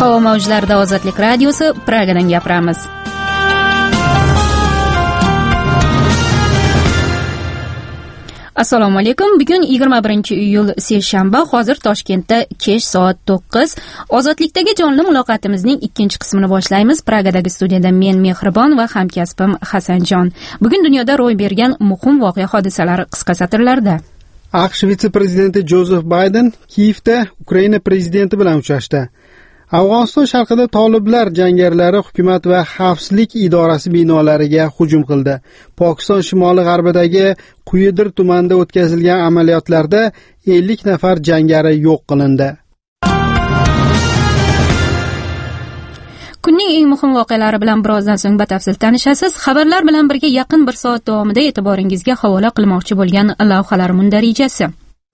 Havo mavjlarida Ozodlik radiosi, Pragadan gapiramiz. Assalomu alaykum. Bugun 21-iyul seshanba, hozir Toshkentda kech soat 9. Ozodlikdagi jonli muloqotimizning ikkinchi qismini boshlaymiz. Pragadagi studiyada men Mehribon va hamkasbim Hasanjon. Bugun dunyoda ro'y bergan muhim voqea hodisalari qisqa satrlarda. AQSh vitse-prezidenti Jozef Bayden Kiyevda Ukraina prezidenti bilan uchrashdi. Afg'oniston sharqida toliblar jangarilari hukumat va xavfsizlik idorasi binolariga hujum qildi. Pokiston shimoli-g'arbidagi Quyidir tumanida o'tkazilgan amaliyotlarda 50 nafar jangari yo'q qilindi. Kunning eng muhim voqealari bilan birozdan so'ng batafsil tanishasiz. Xabarlar bilan birga yaqin bir soat davomida e'tiboringizga havola qilmoqchi bo'lgan lavhalar mundarijasi.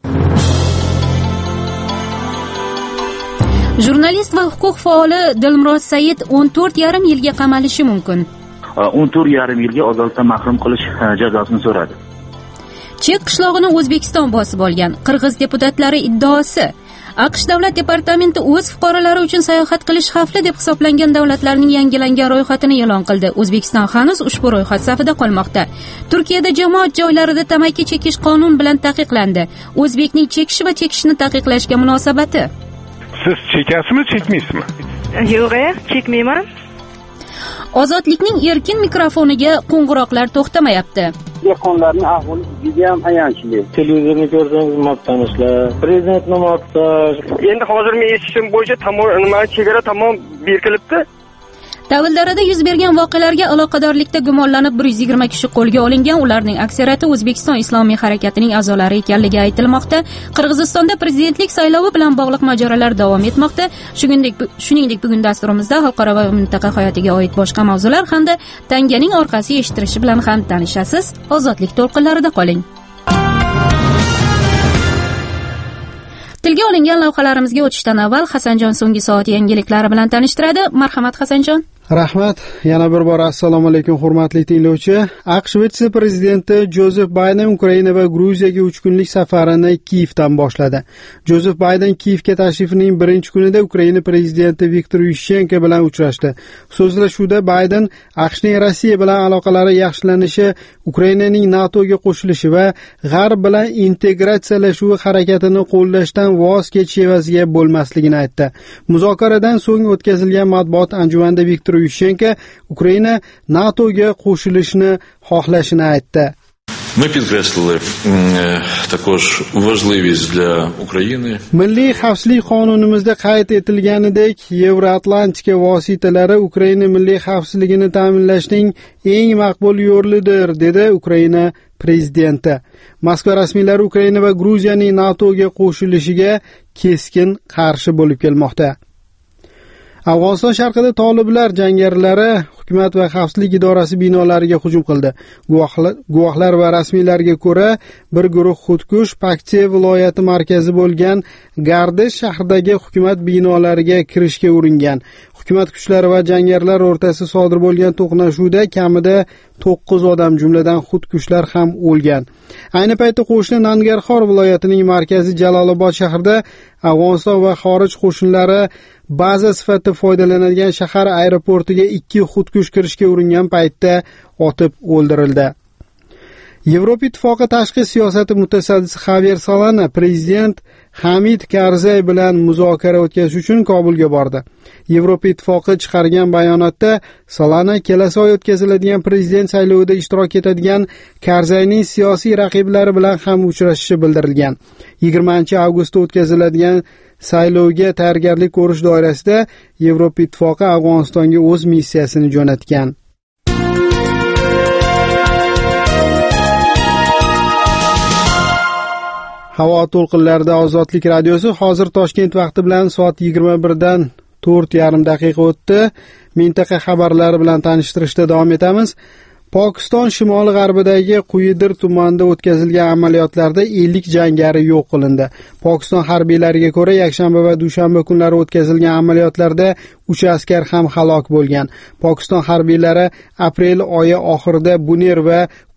Jurnalist va huquq faoli Dilmurod Said 14,5 yilga qamalishi mumkin. 14,5 yilga ozodlikdan mahrum qilish jazosini so'radi. Chek qishlog'ini O'zbekiston bosib olgan. Qirg'iz deputatlari iddaosi. AQSh davlat departamenti o'z fuqarolari uchun sayohat qilish xavfli deb hisoblangan davlatlarning yangilangan ro'yxatini e'lon qildi. O'zbekiston hanuz ushbu ro'yxat safida qolmoqda. Turkiyada jamoat joylarida tamaki chekish qonun bilan taqiqlandi. O'zbekning chekish va chekishni taqiqlashga munosabati. Siz chekasizmi, chekmaysizmi? Yo'q, chekmayman. Ozodlikning erkin mikrofoniga qo'ng'iroqlar to'xtamayapti. Dehqonlarning ahvoli juda ham ayanchli. Televizorni ko'rsangiz maqtanishlar, prezidentni maqtash. Endi hozir men eshitishim bo'yicha chegara tamom berkilibdi. Davildarada yuz bergan voqealarga aloqadorlikda gumonlanib 120 kishi qo'lga olingan. Ularning aksariyati O'zbekiston Islomiy harakatining a'zolari ekanligi aytilmoqda. Qirg'izistonda prezidentlik saylovi bilan bog'liq mojarolar davom etmoqda. Shuningdek, bugun dasturimizda xalqaro va mintaqa hayotiga oid boshqa mavzular hamda tanganing orqasi eshittirishi bilan ham tanishasiz. Ozodlik to'lqinlarida qoling. Tilga olingan lavhalarimizga o'tishdan avval Hasanjon so'nggi soat yangiliklari bilan tanishtiradi. Marhamat Hasanjon. Rahmat. Yana bir bor assalomu alaykum hurmatli tinglovchi. AQSh vitse-prezidenti Jozef Bayden Ukraina va Gruziyaga 3 kunlik safarini Kiyevdan boshladi. Jozef Bayden Kiyevga tashrifining birinchi kunida Ukraina prezidenti Viktor Yushchenko bilan uchrashdi. So'zlashuvda Bayden AQShning Rossiya bilan aloqalari yaxshilanishi, Ukrainaning NATOga qo'shilishi va G'arb bilan integratsiyalashuv harakatini qo'llashdan voz kechish evaziga bo'lmasligini aytdi. Muzokaradan so'ng o'tkazilgan matbuot anjumanida Viktor Yushchenko Ukraina NATOga qo'shilishni xohlashini aytdi. Ми підкреслили також важливість для України. Milliy xavfsizlik qonunimizda qayd etilganidek, Yevroatlantika vositalari Ukraina milliy xavfsizligini ta'minlashning eng maqbul yo'lidir, dedi Ukraina prezidenti. Moskva rasmiylari Ukraina va Gruziyaning NATOga qo'shilishiga keskin qarshi bo'lib kelmoqda. Afg'oniston sharqida toliblar jangarilari hukumat va xavfsizlik idorasi binolariga hujum qildi. Guvohlar va rasmiylarga ko'ra, bir guruh xudkush Paktiya viloyati markazi bo'lgan Gardish shahridagi hukumat binolariga kirishga uringan. Hukumat kuchlari va jangarilar o'rtasida sodir bo'lgan to'qnashuvda kamida 9 odam, jumladan xudkushlar ham o'lgan. Ayni paytda qo'shni Nangarxor viloyatining markazi Jalolobod shahrida Afg'oniston va xorij qo'shinlari baza sifatida foydalanadigan shahar aeroportiga 2 xudkush kirishga uringan paytda otib o'ldirildi. Yevropa Ittifoqi tashqi siyosati mutasaddisi Xavier Solana prezident Hamid Karzay bilan muzokara o'tkazish uchun Kobulga bordi. Yevropa Ittifoqi chiqargan bayonotda Solana kelasi oy o'tkaziladigan prezident saylovida ishtirok etadigan Karzayning siyosiy raqiblari bilan ham uchrashishi bildirilgan. 20-avgustda o'tkaziladigan saylovga tayyorgarlik ko'rish doirasida Yevropa Ittifoqi Afg'onistonga o'z missiyasini jo'natgan. Havo to'lqinlarida Ozodlik radiosi. Hozir Toshkent vaqti bilan soat 21dan 4,5 daqiqa o'tdi. Mintaqa xabarlari bilan tanishtirishda davom etamiz. Pokiston shimoli-g'arbidagi Quyidir tumanida o'tkazilgan amaliyotlarda 50 jangari yo'q qilindi. Pokiston harbiylariga ko'ra, yakshanba va dushanba kunlari o'tkazilgan amaliyotlarda 3 askar ham halok bo'lgan. Pokiston harbiylari aprel oyi oxirida Buner va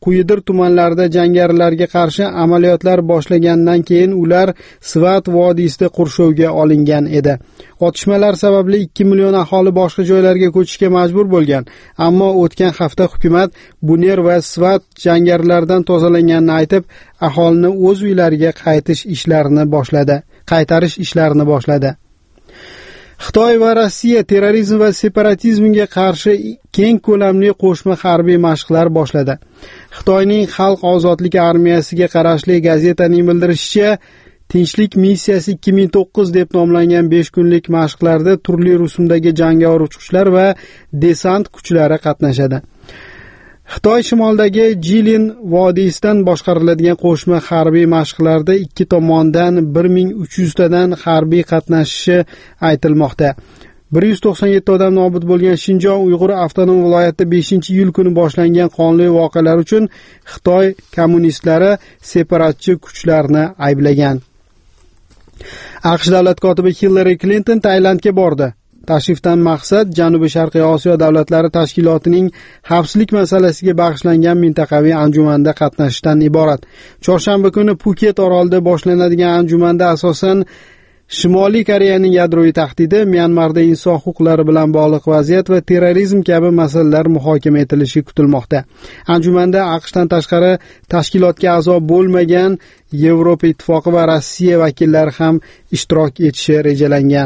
Quyidir tumanlarida jangarilarga qarshi amaliyotlar boshlagandan keyin ular Svat vodiysida qurshovga olingan edi. Otishmalar sababli 2 million aholi boshqa joylarga ko'chishga majbur bo'lgan, ammo o'tgan hafta hukumat Buner va Svat jangarilardan tozalanganini aytib, aholini o'z uylariga qaytarish ishlarini boshladi. Xitoy va Rossiya terrorizm va separatizmga qarshi keng ko'lamli qo'shma harbiy mashqlar boshladi. Xitoyning Xalq ozodlik armiyasiga qarashli gazetaning bildirishicha, Tinchlik missiyasi 2009 deb nomlangan 5 kunlik mashqlarda turli rusumdagi jangovar uchuvchilar va desant kuchlari qatnashadi. Xitoy shimolidagi Jilin vodiysidan boshqariladigan qo'shma harbiy mashqlarda ikki tomondan 1300 tadan harbiy qatnashishi aytilmoqda. 197 odam nobud bo'lgan Shinjon Uyg'ur avtonom viloyatida 5-iyul kuni boshlangan qonli voqealar uchun Xitoy kommunistlari separatchi kuchlarni ayblagan. AQSh davlat kotibi Hillary Clinton Tailandga bordi. Tashrifdan maqsad Janubi-Sharqiy Osiyo davlatlari tashkilotining xavfsizlik masalasiga bag'ishlangan mintaqaviy anjumanda qatnashishdan iborat. Chorshanba kuni Phuket orolida boshlanadigan anjumanda asosan Shimoliy Koreyaning yadroviy tahdidi, Myanmarda inson huquqlari bilan bog'liq vaziyat va terrorizm kabi masalalar muhokama etilishi kutilmoqda. Anjumanda AQShdan tashqari tashkilotga a'zo bo'lmagan Yevropa Ittifoqi va Rossiya vakillari ham ishtirok etishi rejalangan.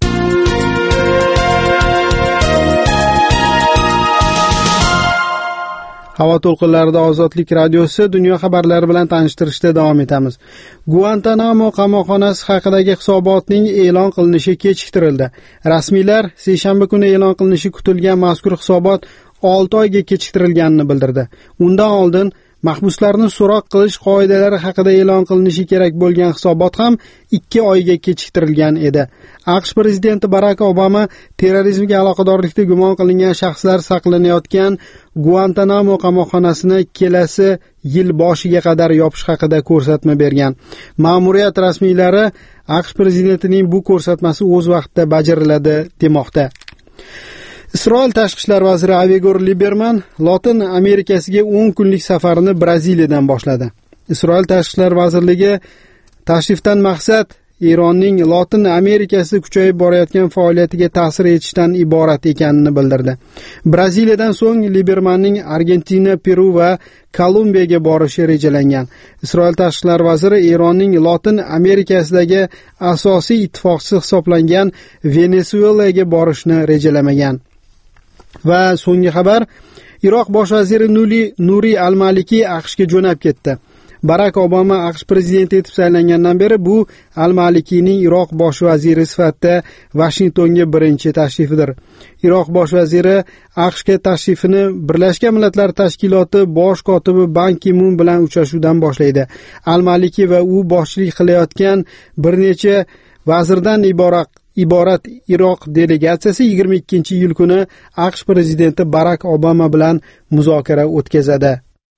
Havo to'lqinlarida Ozodlik radiosi dunyo xabarlari bilan tanishtirishda davom etamiz. Guantanamo qamoqxonasi haqidagi hisobotning e'lon qilinishi kechiktirildi. Rasmiylar seshanba kuni e'lon qilinishi kutilgan mazkur hisobot 6 oyga kechiktirilganini bildirdi. Undan oldin mahbuslarni so'roq qilish qoidalari haqida e'lon qilinishi kerak bo'lgan hisobot ham 2 oyga kechiktirilgan edi. AQSh prezidenti Barack Obama terrorizmga aloqadorlikda gumon qilingan shaxslar saqlanayotgan Guantanamo qamoqxonasini kelasi yil boshiga qadar yopish haqida ko'rsatma bergan. Ma'muriyat rasmiylari AQSh prezidentining bu ko'rsatmasi o'z vaqtida bajariladi demoqda. Isroil tashqi ishlar vaziri Avigor Liberman Lotin Amerikasiga 10 kunlik safarini Braziliyadan boshladi. Isroil tashqi ishlar vazirligi tashrifdan maqsad Eronning Lotin Amerikasida kuchayib borayotgan faoliyatiga ta'sir etishdan iborat ekanini bildirdi. Braziliyadan so'ng Libermanning Argentina, Peru va Kolumbiyaga borishi rejalangan. Isroil tashqi ishlar vaziri Eronning Lotin Amerikasidagi asosiy ittifoqchisi hisoblangan Venesuelaga borishni rejalamagan. Va so'nggi xabar, Iroq bosh vaziri Nuri al-Maliki AQShga jo'nab ketdi. Barack Obama AQSh prezidenti etib saylangandan beri bu al-Malikining Iroq bosh vaziri sifatida Vashingtonga birinchi tashrifidir. Iroq bosh vaziri AQShga tashrifini Birlashgan Millatlar Tashkiloti bosh kotibi Ban Ki-mun bilan uchrashuvdan boshlaydi. Al-Maliki va u boshchilik qilayotgan bir necha vazirdan iborat Iroq delegatsiyasi 22-iyul kuni AQSh prezidenti Barack Obama bilan muzokara o'tkazadi.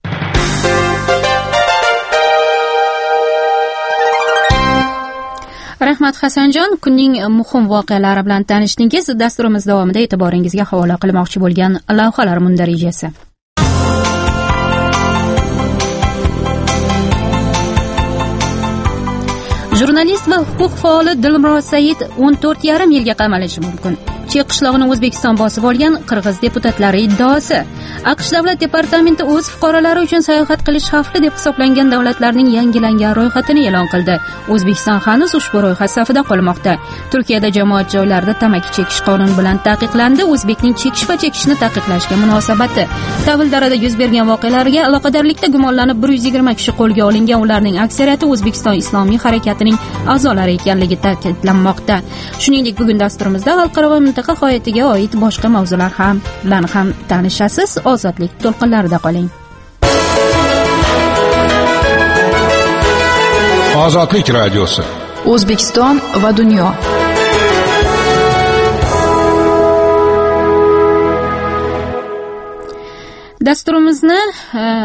Rahmat Hasanjon, kunning muhim voqealari bilan tanishdingiz. Dasturimiz davomida e'tiboringizga havola qilmoqchi bo'lgan lavhalar mundarijasi. Jurnalist va huquq faoli Dilmurod Said 14,5 yilga qamalishi mumkin. Chek qishlog'ini O'zbekiston bosib olgan qirg'iz deputatlari iddaosi. AQSh davlat departamenti o'z fuqarolari uchun sayohat qilish xavfli deb hisoblangan davlatlarning yangilangan ro'yxatini e'lon qildi. O'zbekiston hanuz ushbu ro'yxat safida qolmoqda. Turkiyada jamoat joylarida tamaki chekish qonun bilan taqiqlandi. O'zbekning chekish va chekishni taqiqlashga munosabati. Kavildarada yuz bergan voqealarga aloqadorlikda gumonlanib 120 kishi qo'lga olingan. Ularning aksariyati O'zbekiston Islomiy harakatining a'zolari ekanligi ta'kidlanmoqda. Shuningdek, bugun dasturimizda xalqaro va mintaqa hayotiga oid boshqa mavzular bilan ham tanishasiz. Ozodlik to'lqinlarida qoling. Ozodlik radiosi. O'zbekiston va dunyo.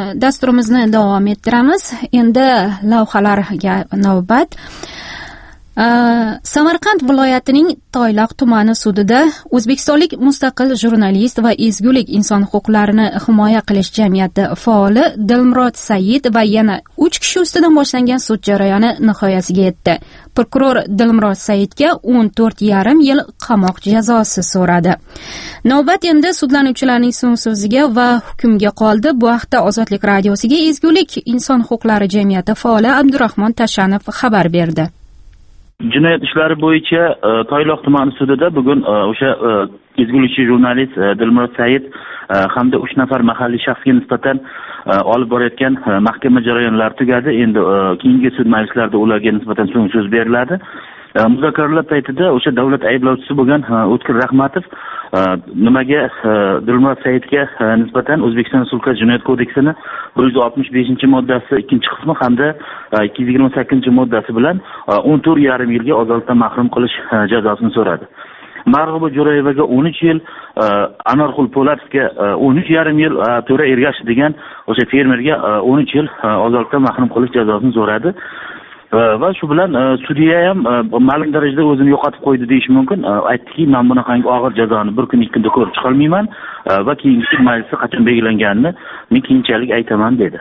Dasturimizni davom ettiramiz. Endi lavhalarga navbat. Samarqand viloyatining Toyloq tumani sudida o'zbekistonlik mustaqil jurnalist va ezgulik inson huquqlarini himoya qilish jamiyati faoli Dilmurod Said va yana 3 kishi ustidan boshlangan sud jarayoni nihoyasiga yetdi. Prokuror Dilmurod Saidga 14,5 yil qamoq jazosi so'radi. Navbat endi sudlanuvchilarning so'ng so'ziga va hukmga qoldi. Bu haqda Ozodlik radiosiga ezgulik inson huquqlari jamiyati faoli Abdurahmon Tashanov xabar berdi. Jinoyat ishlari bo'yicha Toyloq tumani sudida bugun o'sha ezgulikchi jurnalist Dilmurod Said hamda 3 nafar mahalliy shaxsga nisbatan olib borayotgan mahkama jarayonlari tugadi. Endi keyingi sud majlislarida ularga nisbatan so'ng so'z beriladi. Muzokaralar paytida o'sha davlat ayblovchisi bo'lgan O'tkir Rahmatov nimaga Dilmurod Saidga nisbatan O'zbekiston Respublikasi Jinoyat kodeksining 165-moddasi 2-qismi hamda 228-moddasi bilan 14,5 yilga ozodlikdan mahrum qilish jazosini so'radi. Marg'uba Jo'rayevaga 13 yil, Anorxul Po'latovga 13,5 yil, To'ra Ergashev degan o'sha fermerga 13 yil ozodlikdan mahrum qilish jazosini so'radi. Va shu bilan sudya ham ma'lum darajada o'zini yo'qotib qo'ydi deyish mumkin. Aytdiki, men bunaqangi og'ir jazoni bir kun, 2 kunda ko'rib chiqolmayman va keyingi sud majlisi qachon belgilanganini men keyinchalik aytaman dedi.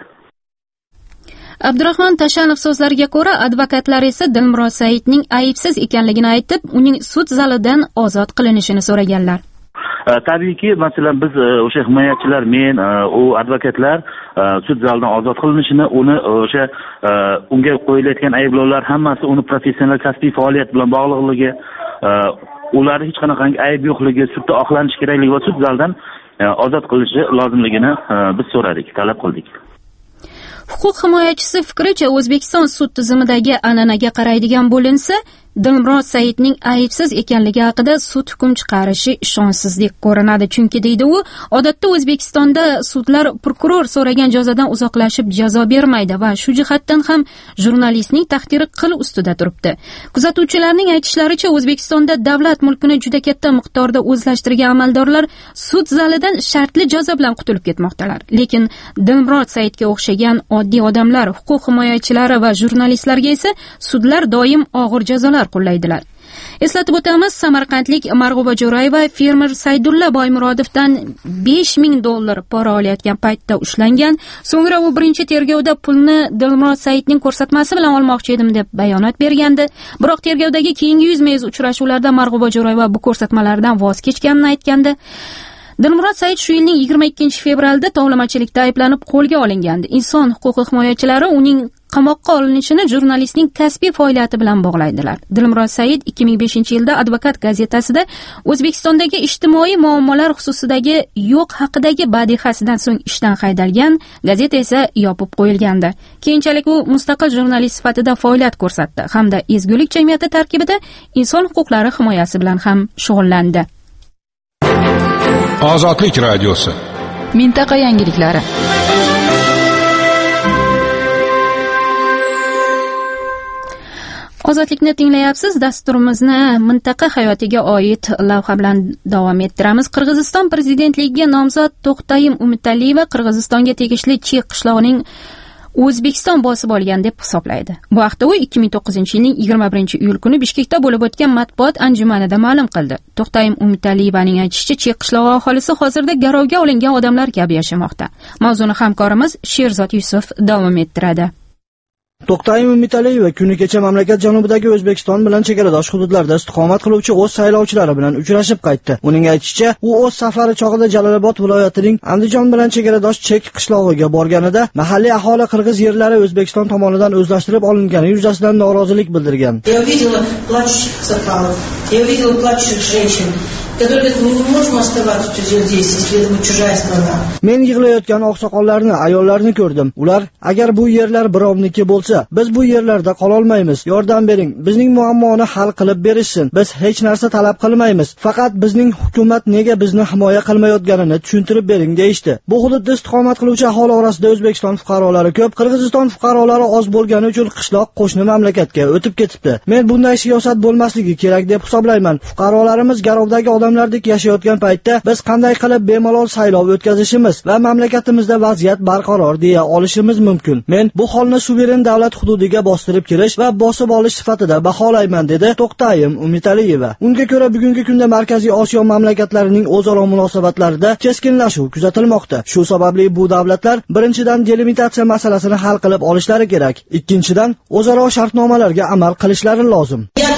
Abdurahmon Tashanov so'zlariga ko'ra, advokatlar esa Dilmurod Saidning aybsiz ekanligini aytib, uning sud zalidan ozod qilinishini so'raganlar. Tabiiyki, masalan biz o'sha himoyachilar, men, u advokatlar sud zalidan ozod qilinishini, uni o'sha unga qo'yilayotgan ayblovlar hammasi uni professional kasbiy faoliyat bilan bog'liqligi, ularda hech qanaqangi ayb yo'qligi, sudda oqlanish kerakligi va sud zalidan ozod qilinishi lozimligini biz so'radik, talab qildik. Huquq himoyachisi fikricha, O'zbekiston sud tizimidagi an'anaga qaraydigan bo'linsa, Dilmurod Saidning aybsiz ekanligi haqida sud hukm chiqarishi ishonchsizlik ko'rinadi. Chunki deydi u, odatda O'zbekistonda sudlar prokuror so'ragan jazodan uzoqlashib jazo bermaydi va shu jihatdan ham jurnalistning taqdiri qil ustida turibdi. Kuzatuvchilarning aytishlaricha, O'zbekistonda davlat mulkini juda katta miqdorda o'zlashtirgan amaldorlar sud zalidan shartli jazo bilan qutulib ketmoqdalar. Lekin Dilmurod Saidga o'xshagan oddiy odamlar, huquq himoyachilari va jurnalistlarga esa sudlar doim og'ir jazolar qo'llaydilar. Eslatib o'tamiz, samarqandlik Marg'uba Jo'rayeva fermer Saydulla Boymurodovdan $5,000 pora olayotgan paytda ushlangan. So'ngra u birinchi tergovda pulni Dilmurod Saidning ko'rsatmasi bilan olmoqchi edim deb bayonot bergandi. Biroq tergovdagi keyingi yuzma-yuz uchrashuvlarda Marg'uba Jo'rayeva bu ko'rsatmalardan voz kechganini aytgandi. Dilmurod Said shu yilning 22-fevralda tovlamachilikda ayblanib qo'lga olingandi. Inson huquqi himoyachilari uning qamoqqa olinishini jurnalistning kasbiy faoliyati bilan bog'laydilar. Dilmurod Said 2005-yilda Advokat gazetasida O'zbekistondagi ijtimoiy muammolar xususidagi yo'q haqidagi badihasidan so'ng ishdan haydalgan, gazeta esa yopib qo'yilgandi. Keyinchalik u mustaqil jurnalist sifatida faoliyat ko'rsatdi hamda ezgulik jamiyati tarkibida inson huquqlari himoyasi bilan ham shug'ullandi. Ozodlik radiosi. Mintaqa yangiliklari. Ozodlikni tinglayapsiz. Dasturimizni mintaqa hayotiga oid lavha bilan davom ettiramiz. Qirg'iziston prezidentligiga nomzod To'xtayim Umitaliyeva Qirg'izistonga tegishli Chek qishlog'ining O'zbekiston bosib olgan deb hisoblaydi. Bu haqda u 2009-yilning 21-iyul kuni Bishkekda bo'lib o'tgan matbuot anjumanida ma'lum qildi. To'xtayim Umitaliyevaning aytishicha, Chek qishlog'i aholisi hozirda garovga olingan odamlar kabi yashamoqda. Mavzuni hamkorimiz Sherzod Yusuf davom ettiradi. To'xtayim Umitaliyeva kuni kecha mamlakat janubidagi O'zbekiston bilan chegaradosh hududlarda istiqomat qiluvchi o'z saylovchilari bilan uchrashib qaytdi. Uning aytishicha, u o'z safari chog'ida Jalolobod viloyatining Andijon bilan chegaradosh Chek qishlog'iga borganida mahalliy aholi qirg'iz yerlari O'zbekiston tomonidan o'zlashtirib olingani yuzasidan norozilik bildirgan. Men yig'layotgan oqsoqollarni, ayollarni ko'rdim. Ular, agar bu yerlar birovniki bo'lsa, biz bu yerlarda qala olmaymiz. Yordam bering, bizning muammoni hal qilib berishsin. Biz hech narsa talab qilmaymiz. Faqat bizning hukumat nega bizni himoya qilmayotganini tushuntirib bering deyishdi. Bu hududda istiqomat qiluvchi aholi orasida O'zbekiston fuqarolari ko'p, Qirg'iziston fuqarolari oz bo'lgani uchun qishloq qo'shni mamlakatga o'tib ketibdi. Men bunday siyosat bo'lmasligi kerak deb hisoblayman. Fuqarolarimiz garovdagi odamlardek yashayotgan paytda biz qanday qilib bemalol saylov o'tkazishimiz va mamlakatimizda vaziyat barqaror deya olishimiz mumkin? Men bu holni suveren davlat hududiga bostirib kirish va bosib olish sifatida baholayman, dedi To'xtayim Umitaliyeva. Unga ko'ra, bugungi kunda Markaziy Osiyo mamlakatlarining o'zaro munosabatlarida keskinlashuv kuzatilmoqda. Shu sababli bu davlatlar birinchidan delimitatsiya masalasini hal qilib olishlari kerak. Ikkinchidan, o'zaro shartnomalarga amal qilishlari lozim.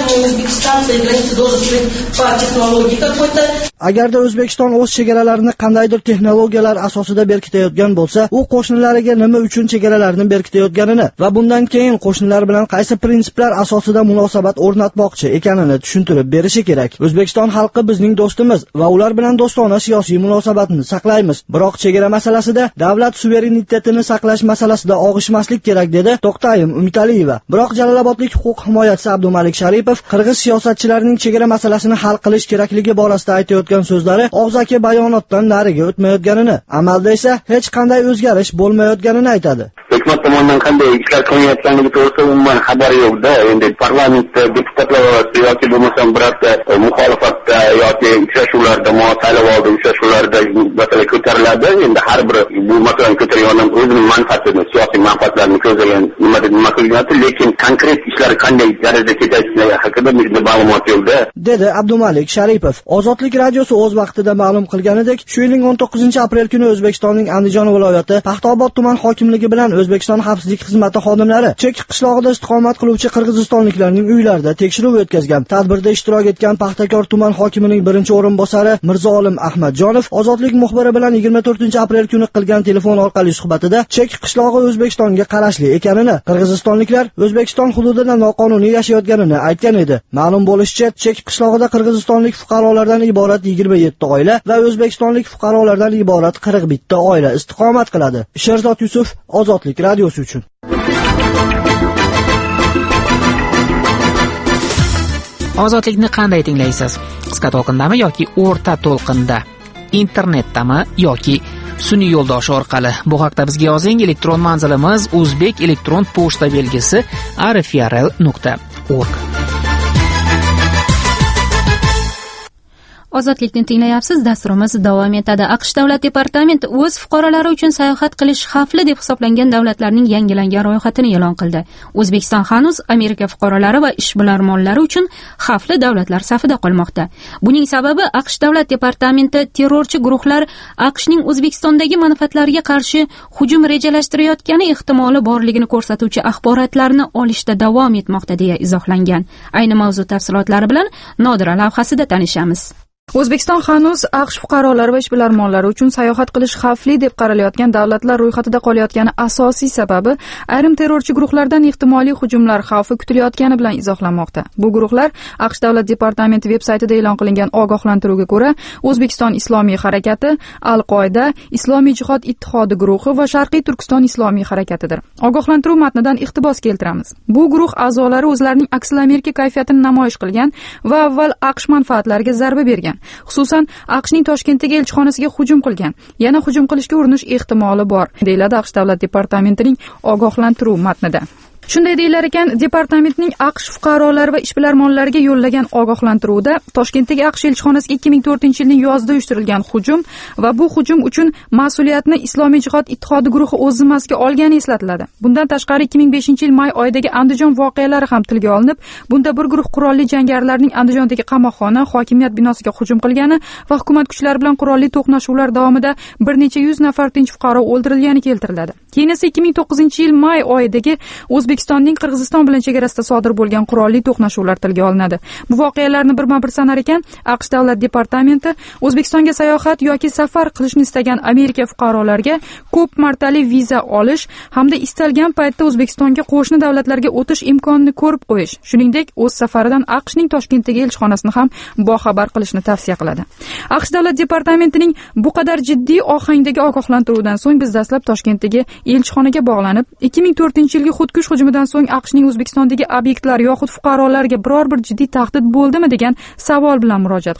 Agarda O'zbekiston o'z chegaralarini qandaydir texnologiyalar asosida berkitayotgan bo'lsa, u qo'shnilariga nima uchun chegaralarni berkitayotganini va bundan keyin qo'shnilar bilan qaysi prinsiplar asosida munosabat o'rnatmoqchi ekanini tushuntirib berishi kerak. O'zbekiston xalqi bizning do'stimiz va ular bilan do'stona siyosiy munosabatni saqlaymiz. Biroq chegara masalasida davlat suverenitetini saqlash masalasida og'ishmaslik kerak, dedi To'xtayim Umitaliyeva. Biroq Jalolobodlik huquq himoyachisi Abdumalik Sharipov qirg'iz siyosatchilarining chegara masalasini hal qilish kerakligi borasida aytayotgan so'zlari og'zaki bayonotdan nariga o'tmayotganini, amalda esa hech qanday o'zgarish bo'lmayotganini aytadi. Hukumat tomonidan qanday ishlar qilinayotganligi to'g'risida umuman xabari yo'q-da. Endi parlamentda deputatlar orasida yoki bo'lmasam birorta muxolifatda yoki uchrashuvlarda, saylovoldi uchrashuvlarda masala ko'tariladi. Endi har biri bu masalani ko'targan odam o'zining manfaatini, siyosiy manfaatlarini ko'zlagan nima qilgani, lekin konkret ishlar qanday darajada ketishligi haqida bizda ma'lumot yo'q-da, dedi Abdumalik Sharipov. Ozodlik radiosi o'z vaqtida ma'lum qilganidek, shu yilning 19-aprel kuni O'zbekistonning Andijon viloyati Paxtaobod tuman hokimligi bilan O'zbekiston xavfsizlik xizmati xodimlari Chek qishlog'ida istiqomat qiluvchi qirg'izistonliklarning uylarida tekshiruv o'tkazgan. Tadbirda ishtirok etgan Paxtakor tuman hokimining birinchi o'rinbosari Mirzo-Olim Ahmadjonov Ozodlik muxbiri bilan 24-aprel kuni qilgan telefon orqali suhbatida Chek qishlog'i O'zbekistonga qarashli ekanini, qirg'izistonliklar O'zbekiston hududida noqonuniy yashayotganini aytgan edi. Ma'lum bo'lishicha, Chek qishlog'ida qirg'izistonlik fuqarolardan iborat 27 oila va o'zbekistonlik fuqarolardan iborat 41 oila istiqomat qiladi. Sherzod Yusuf, Ozodlik radiosi uchun. Ozodlikni qanday tinglaysiz? Qisqa to'lqindami yoki o'rta to'lqinda? Internetdami yoki sun'iy yo'ldosh orqali? Bu haqda bizga yozing. Elektron manzilimiz o'zbek elektron pochta belgisi rfrl.org. Ozodlikni tinglayapsiz. Dasturimiz davom etadi. AQSh davlat departamenti o'z fuqarolari uchun sayohat qilish xavfli deb hisoblangan davlatlarning yangilangan ro'yxatini e'lon qildi. O'zbekiston hanuz Amerika fuqarolari va ishbilarmonlari uchun xavfli davlatlar safida qolmoqda. Buning sababi AQSh davlat departamenti terrorchi guruhlar AQShning O'zbekistondagi manfaatlariga qarshi hujum rejalashtirayotgani ehtimoli borligini ko'rsatuvchi axborotlarni olishda davom etmoqda deya izohlangan. Ayni mavzu tafsilotlari bilan Nodira lavhasida tanishamiz. O'zbekiston hanuz AQSh fuqarolari va ishbilarmonlari uchun sayohat qilish xavfli deb qaralayotgan davlatlar ro'yxatida qolayotgani asosiy sababi ayrim terrorchi guruhlardan ehtimoliy hujumlar xavfi kutilayotgani bilan izohlanmoqda. Bu guruhlar AQSh davlat departamenti veb-saytida e'lon qilingan ogohlantiruvga ko'ra O'zbekiston Islomiy harakati, Al-Qoida, Islomiy jihod ittihodi guruhi va Sharqiy Turkiston Islomiy harakatidir. Ogohlantiruv matnidan iqtibos keltiramiz. Bu guruh a'zolari o'zlarining aksal Amerika kayfiyatini namoyish qilgan va avval AQSh manfaatlariga zarba bergan. Xususan, AQShning Toshkentdagi elchixonasiga hujum qilgan. Yana hujum qilishga urinish ehtimoli bor, deyiladi AQSh davlat departamentining ogohlantiruv matnida. Shunday deyilar ekan, departamentning AQSh fuqarolari va ishbilarmonlariga yo'llagan ogohlantiruvda Toshkentdagi AQSh elchixonasiga 2004-yilning yozida uyushtirilgan hujum va bu hujum uchun mas'uliyatni Islomiy jihod ittihodi guruhi o'z zimmasiga olgani eslatiladi. Bundan tashqari 2005-yil may oyidagi Andijon voqealari ham tilga olinib, bunda bir guruh qurolli jangarilarning Andijondagi qamoqxona, hokimiyat binosiga hujum qilgani va hukumat kuchlari bilan qurolli to'qnashuvlar davomida bir necha yuz nafar tinch fuqaro o'ldirilgani keltiriladi. Keyin esa 2009-yil may oyidagi O'zbekistonning Qirg'iziston bilan chegarasida sodir bo'lgan qurolli to'qnashuvlar tilga olinadi. Bu voqealarni birma-bir sanar ekan, AQSh davlat departamenti O'zbekistonga sayohat yoki safar qilishni istagan Amerika fuqarolariga ko'p martali viza olish hamda istalgan paytda O'zbekistonga qo'shni davlatlarga o'tish imkonini ko'rib qo'yish, shuningdek o'z safaridan AQShning Toshkentdagi elchixonasini ham boxabar qilishni tavsiya qiladi. AQSh davlat departamentining bu qadar jiddiy ohangdagi ogohlantiruvdan so'ng biz dastlab Toshkentdagi elchixonaga bog'lanib, 2004-yilgi xudkush hujumidan so'ng AQShning O'zbekistondagi obyektlar yoxud fuqarolarga biror bir jiddiy tahdid bo'ldimi degan savol bilan murojaat qildik.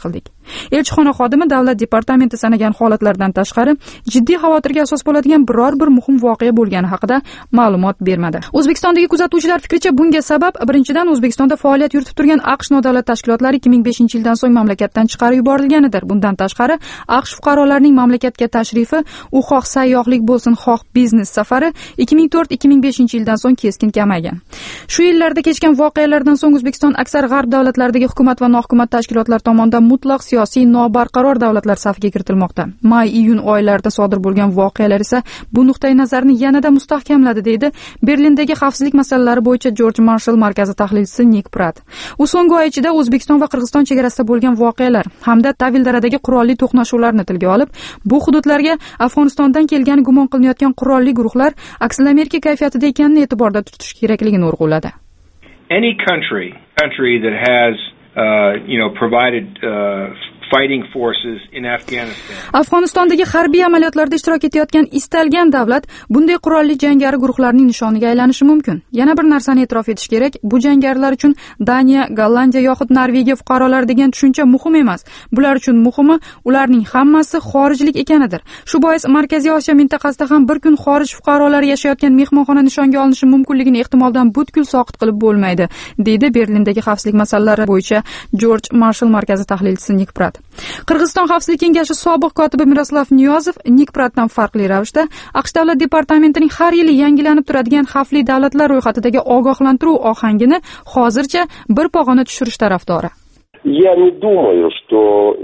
Elchixona xodimi davlat departamenti sanagan holatlardan tashqari jiddiy xavotirga asos bo'ladigan biror bir muhim voqea bo'lgani haqida ma'lumot bermadi. O'zbekistondagi kuzatuvchilar fikricha bunga sabab birinchidan O'zbekistonda faoliyat yuritib turgan AQSh nodavlat tashkilotlari 2005-yildan so'ng mamlakatdan chiqarib yuborilganidir. Bundan tashqari AQSh fuqarolarining mamlakatga tashrifi, u xoh sayyohlik bo'lsin, xoh biznes safari 2004-2005-yildan so'ng keskin kamaygan. Shu yillarda kechgan voqealardan so'ng O'zbekiston aksar g'arb davlatlaridagi hukumat va nohukumat tashkilotlar tomonidan mutlaq siyosiy nobarqaror davlatlar safiga kiritilmoqda. May-iyun oylarida sodir bo'lgan voqealar esa bu nuqtai nazarni yanada mustahkamladi, deydi Berlindagi xavfsizlik masalalari bo'yicha George Marshall markazi tahlilchisi Nick Pratt. U so'nggi oy ichida O'zbekiston va Qirg'iziston chegarasida bo'lgan voqealar hamda Tavildaradagi qurolli to'qnashuvlarni tilga olib, bu hududlarga Afg'onistondan kelgani gumon qilinayotgan qurolli guruhlar aksil-amerika kayfiyatida ekanini e'tiborda tutish kerakligini urg'uladi. Any country that has provided fighting forces in Afghanistan. Afg'onistondagi harbiy amaliyotlarda ishtirok etayotgan istalgan davlat bunday qurolli jangari guruhlarning nishoniga aylanishi mumkin. Yana bir narsani e'tirof etish kerak, bu jangarilar uchun Daniya, Gollandiya yoxud Norvegiya fuqarolari degan tushuncha muhim emas. Bular uchun muhimi ularning hammasi xorijlik ekanidir. Shu bois Markaziy Osiyo mintaqasida ham bir kun xorij fuqarolari yashayotgan mehmonxona nishonga olinishi mumkinligini ehtimoldan butkul soqit qilib bo'lmaydi, deydi Berlindagi xavfsizlik masalalari bo'yicha George Marshall markazi tahlilchisi Nick Pratt. Qirg'iziston xavfsizlik kengashi sobiq kotibi Miroslav Niyozov Nick Prattdan farqli ravishda AQSh davlat departamentining har yili yangilanib turadigan xavfli davlatlar ro'yxatidagi ogohlantiruv ohangini hozircha bir pog'ona tushirish tarafdori. Я не думаю, что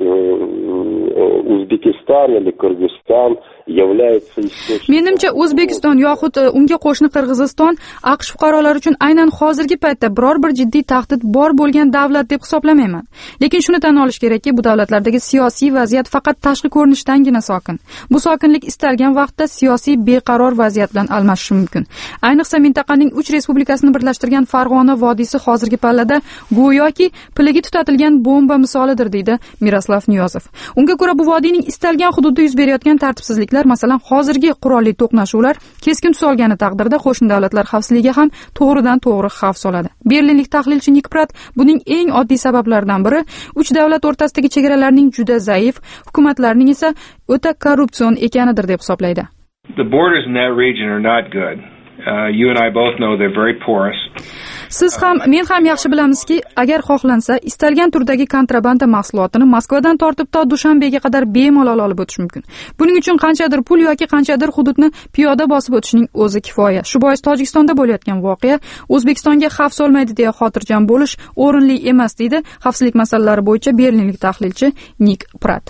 Узбекистан или Кыргызстан является источником. Menimcha O'zbekiston yoxud unga qo'shni Qirg'iziston AQSh fuqarolari uchun aynan hozirgi paytda biror bir jiddiy tahdid bor bo'lgan davlat deb hisoblamayman. Lekin shuni tan olish kerakki, bu davlatlardagi siyosiy vaziyat faqat tashqi ko'rinishdangina sokin. Bu sokinlik istalgan vaqtda siyosiy beqaror vaziyat bilan almashishi mumkin. Ayniqsa mintaqaning 3 respublikasini birlashtirgan Farg'ona vodiysi hozirgi pallada go'yoki piliga tutatilgan bomba misolidir, deydi Miroslav Niyozov. Unga ko'ra bu vodiyning istalgan hududida yuz berayotgan tartibsizliklar, masalan, hozirgi qurolli to'qnashuvlar keskin tus olgani taqdirda qo'shni davlatlar xavfsizligiga ham to'g'ridan-to'g'ri xavf soladi. Berlinlik tahlilchi Nick Pratt buning eng oddiy sabablaridan biri 3 davlat o'rtasidagi chegaralarning juda zaif, hukumatlarning esa o'ta korrupsion ekanidir deb hisoblaydi. The borders in that region are not good. You and I both know they're very porous. Siz ham, men ham yaxshi bilamizki, agar xohlansa, istalgan turdagi kontrabanda mahsulotini Moskvadan tortib to Dushanbega qadar bemalol olib o'tish mumkin. Buning uchun qanchadir pul yoki qanchadir hududni piyoda bosib o'tishning o'zi kifoya. Shu bois Tojikistonda bo'layotgan voqea O'zbekistonga xavf solmaydi deya xotirjam bo'lish o'rinli emas, deydi xavfsizlik masalalari bo'yicha berlinlik tahlilchi Nick Pratt.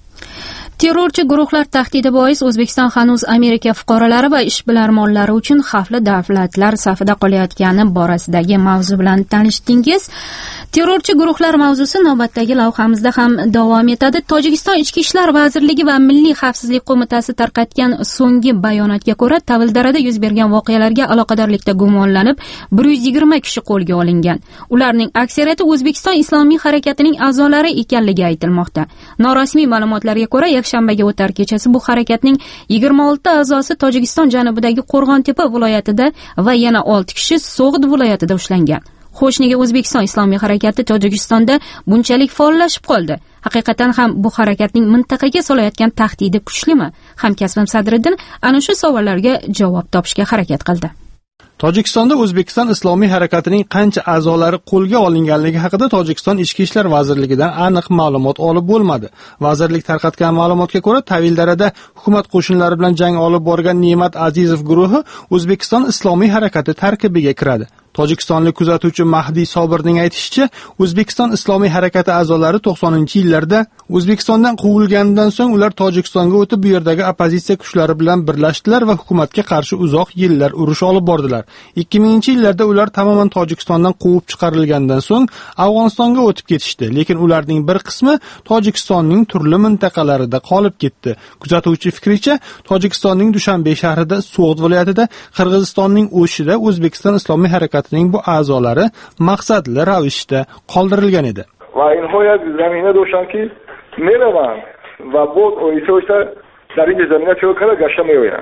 Terrorchi guruhlar tahdidi bois O'zbekiston hanuz Amerika fuqarolari va ishbilarmonlari uchun xavfli davlatlar safida qolayotgani borasidagi mavzu bilan tanishdingiz. Terrorchi guruhlar mavzusi navbatdagi lavhamizda ham davom etadi. Tojikiston Ichki ishlar vazirligi va Milliy xavfsizlik qo'mitasi tarqatgan so'nggi bayonotga ko'ra, Tavildarada yuz bergan voqealarga aloqadorlikda gumonlanib 120 kishi qo'lga olingan. Ularning aksariyati O'zbekiston Islomiy harakatining a'zolari ekanligi aytilmoqda. Norasmiy ma'lumotlarga ko'ra, yakshanbaga o'tar kechasi bu harakatning 26 a'zosi Tojikiston janubidagi Qo'rg'ontepa viloyatida va yana 6 kishi So'g'd viloyatida ushlangan. Xo'sh, nega O'zbekiston Islomiy harakati Tojikistonda bunchalik faollashib qoldi? Haqiqatan ham bu harakatning mintaqaga solayotgan tahdidi kuchlimi? Hamkasbim Sadriddin ana shu savollarga javob topishga harakat qildi. Tojikistonda O'zbekiston Islomiy harakatining qancha a'zolari qo'lga olinganligi haqida Tojikiston Ichki ishlar vazirligidan aniq ma'lumot olib bo'lmadi. Vazirlik tarqatgan ma'lumotga ko'ra, Tavildarada hukumat qo'shinlari bilan jang olib borgan Ne'mat Azizov guruhi O'zbekiston Islomiy harakati tarkibiga kiradi. Tojikistonlik kuzatuvchi Mahdiy Sobirning aytishicha, O'zbekiston Islomiy harakati a'zolari 90-yillarda O'zbekistondan quvilganidan so'ng ular Tojikistonga o'tib, bu yerdagi oppozitsiya kuchlari bilan birlashdilar va hukumatga qarshi uzoq yillar urush olib bordilar. 2000-yillarda ular tamoman Tojikistondan quvib chiqarilgandan so'ng Afg'onistonga o'tib ketishdi, lekin ularning bir qismi Tojikistonning turli mintaqalarida qolib ketdi. Kuzatuvchi fikricha, Tojikistonning Dushanbe shahrida, So'g'd viloyatida, Qirg'izistonning O'shida O'zbekiston Islomiy harakati bu a'zolari maqsadli ravishda qoldirilgan edi. Va nihoyat zamina ro'shanki meraman va bu o'sha در این زمینه چه کار گشته میوینن.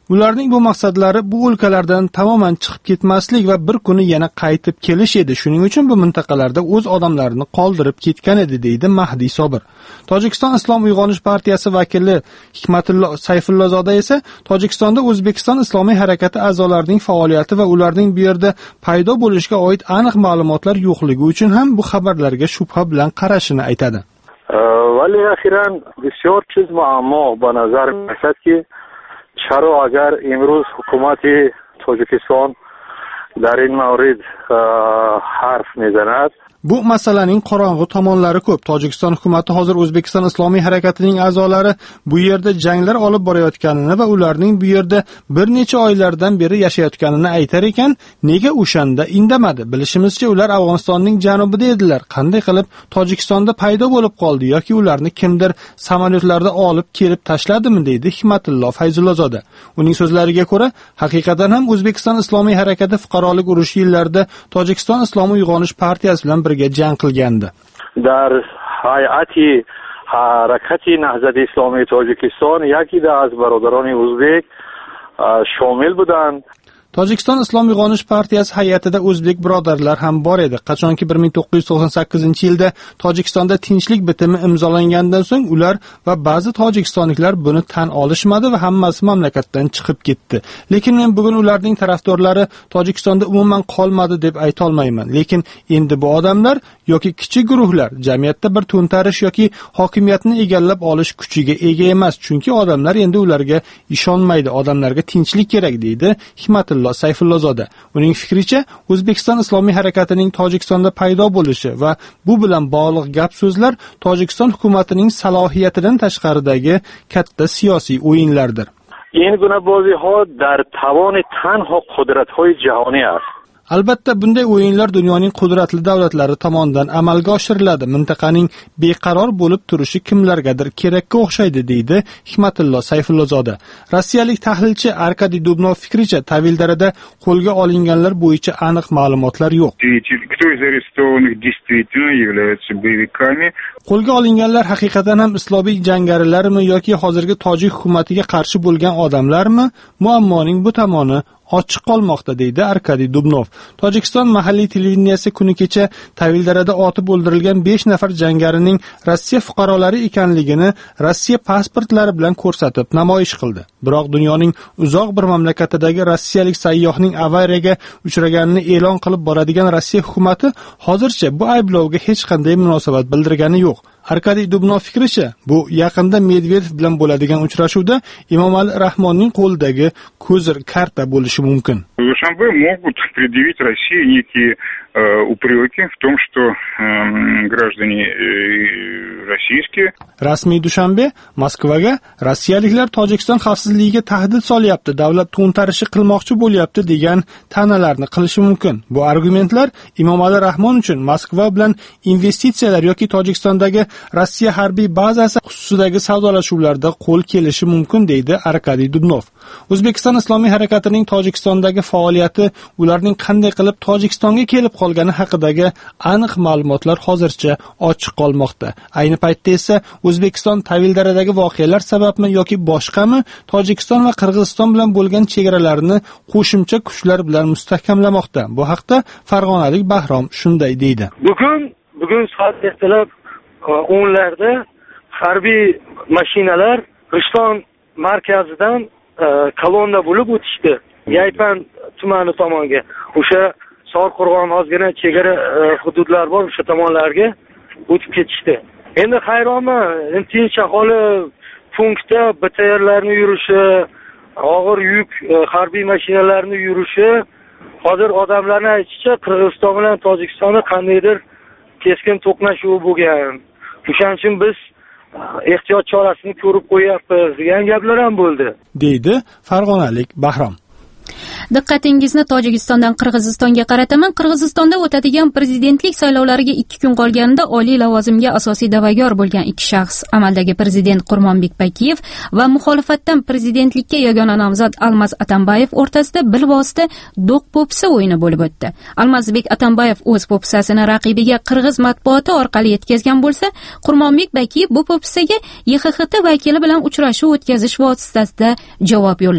Ularning bu maqsadlari bu o'lkalardan tamoman chiqib ketmaslik va bir kuni yana qaytib kelish edi. Shuning uchun bu mintaqalarda o'z odamlarini qoldirib ketgan edi, deydi Mahdi Sobir. Tojikiston Islom uyg'onish partiyasi vakili Hikmatullo Sayfullozoda esa Tojikistonda O'zbekiston Islomiy harakati a'zolarining faoliyati va ularning bu yerda paydo bo'lishiga oid aniq ma'lumotlar yo'qligi uchun ham bu xabarlarga shubha bilan qarashini aytadi. ولی اخیراً بسیار چیز معما به نظر می‌رسد که چرا اگر امروز حکومت تاجیکستان در این مورد حرف میزند. Bu masalaning qorong'u tomonlari ko'p. Tojikiston hukumatı hozir O'zbekiston Islomiy harakatining a'zolari bu yerda janglar olib borayotganini va ularning bu yerda bir necha oylardan beri yashayotganini aytar ekan, nega o'shanda indamadi? Bilishimizcha ular Afg'onistonning janubida edilar. Qanday qilib Tojikistonda paydo bo'lib qoldi yoki ularni kimdir samolyotlarda olib kelib tashladimi, deydi Hikmatullo Fayzullozoda. Uning so'zlariga ko'ra, haqiqatan ham O'zbekiston Islomiy harakati fuqarolik urushi yillarida Tojikiston Islom uyg'onish partiyasi bilan birga jang qilgandi. در هیئت حرکت نهضت اسلامی تاجیکستان یکی از برادران ازبک شامل بودند. Tojikiston Islom uyg'onish partiyasi hay'atida o'zbek birodarlar ham bor edi. Qachonki 1998-yilda Tojikistonda tinchlik bitimi imzolangandan so'ng ular va ba'zi tojikistonliklar buni tan olishmadi va hammasi mamlakatdan chiqib ketdi. Lekin men bugun ularning tarafdorlari Tojikistonda umuman qolmadi deb ayta olmayman. Lekin endi bu odamlar yoki kichik guruhlar jamiyatda bir to'ntarish yoki hokimiyatni egallab olish kuchiga ega emas, chunki odamlar endi ularga ishonmaydi. Odamlarga tinchlik kerak, deydi Hikmatullo Sayfullozoda. Uning fikricha, O'zbekiston Islomiy harakatining Tojikistonda paydo bo'lishi va bu bilan bog'liq gap so'zlar Tojikiston hukumatining salohiyatidan tashqaridagi katta siyosiy o'yinlardir. این گونه بازی‌ها در توان تنها قدرت‌های جهانی است. Albatta bunday o'yinlar dunyoning qudratli davlatlari tomonidan amalga oshiriladi. Mintaqaning beqaror bo'lib turishi kimlargadir kerakka o'xshaydi, deydi Hikmatullo Sayfullozoda. Rossiyalik tahlilchi Arkadiy Dubnov fikricha, Tavildarada qo'lga olinganlar bo'yicha aniq ma'lumotlar yo'q. Qo'lga olinganlar haqiqatan ham islomiy jangarilarmi yoki hozirgi tojik hukumatiga qarshi bo'lgan odamlarmi? Muammoning bu tomoni ochiq qolmoqda, deydi Arkadiy Dubnov. Tojikiston mahalliy televideniyasi kuni kecha Tavildarada otib o'ldirilgan 5 nafar jangarining Rossiya fuqarolari ekanligini Rossiya pasportlari bilan ko'rsatib namoyish qildi. Biroq dunyoning uzoq bir mamlakatidagi rossiyalik sayyohning avariyaga uchraganini e'lon qilib boradigan Rossiya hukumati hozircha bu ayblovga hech qanday munosabat bildirgani yo'q. Arkadiy Dubnov fikricha, bu yaqinda Medvedev bilan bo'ladigan uchrashuvda Emomali Rahmonning qo'lidagi ko'zir karta bo'lishi mumkin. Душанбе могут предъявить России некие упреки в том, что граждане российские. Rasmiy Dushanbe Moskvaga rossiyaliklar Tojikiston xavfsizligiga tahdid solyapti, davlat to'ntarishi qilmoqchi bo'lyapti degan ta'nalarni qilishi mumkin. Bu argumentlar Emomali Rahmon uchun Moskva bilan investitsiyalar yoki Tojikistondagi Rossiya harbiy bazasi xususidagi savdolashuvlarda qo'l kelishi mumkin, deydi Arkadiy Dubnov. O'zbekiston Islomiy harakatining Tojikistondagi faoliyati, ularning qanday qilib Tojikistonga kelib qolgani haqidagi aniq ma'lumotlar hozircha ochiq qolmoqda. Ayni paytda esa O'zbekiston Tavildaradagi voqealar sababmi yoki boshqami Tojikiston va Qirg'iziston bilan bo'lgan chegaralarini qo'shimcha kuchlar bilan mustahkamlamoqda. Bu haqda farg'onalik Bahrom shunday deydi. Bugun soat ertalab 10larda harbiy mashinalar Rishton markazidan kolonna bo'lib o'tishdi. Yaypan tumani tomonga. O'sha Sorqo'rg'on ozgina chegara hududlar bor, o'sha tomonlarga o'tib ketishdi. Endi hayronman, tinch aholi punktda BTRlarni yurishi, og'ir yuk harbiy mashinalarni yurishi, hozir odamlarning aytishicha Qirg'iziston bilan Tojikistonda qandaydir keskin to'qnashuv bo'lgan. O'shaning uchun biz ehtiyot chorasini ko'rib qo'yapmiz degan gaplar ham bo'ldi, deydi farg'onalik Bahrom. Diqqatingizni Tojikistondan Qirg'izistonga qarataman. Qirg'izistonda o'tadigan prezidentlik saylovlariga 2 kun qolganida oliy lavozimga asosiy da'vogar bo'lgan 2 shaxs, amaldagi prezident Qurmonbek Bakiyev va muxolifatdan prezidentlikka yagona nomzod Almaz Atambayev o'rtasida bilvosita do'q-po'pisa o'yini bo'lib o'tdi. Almazbek Atambayev o'z po'pisasini raqibiga qirg'iz matbuoti orqali yetkazgan bo'lsa, Qurmonbek Bakiyev bu po'pisaga YXHT vakili bilan uchrashuv o'tkazish vositasida javob yo'lladi.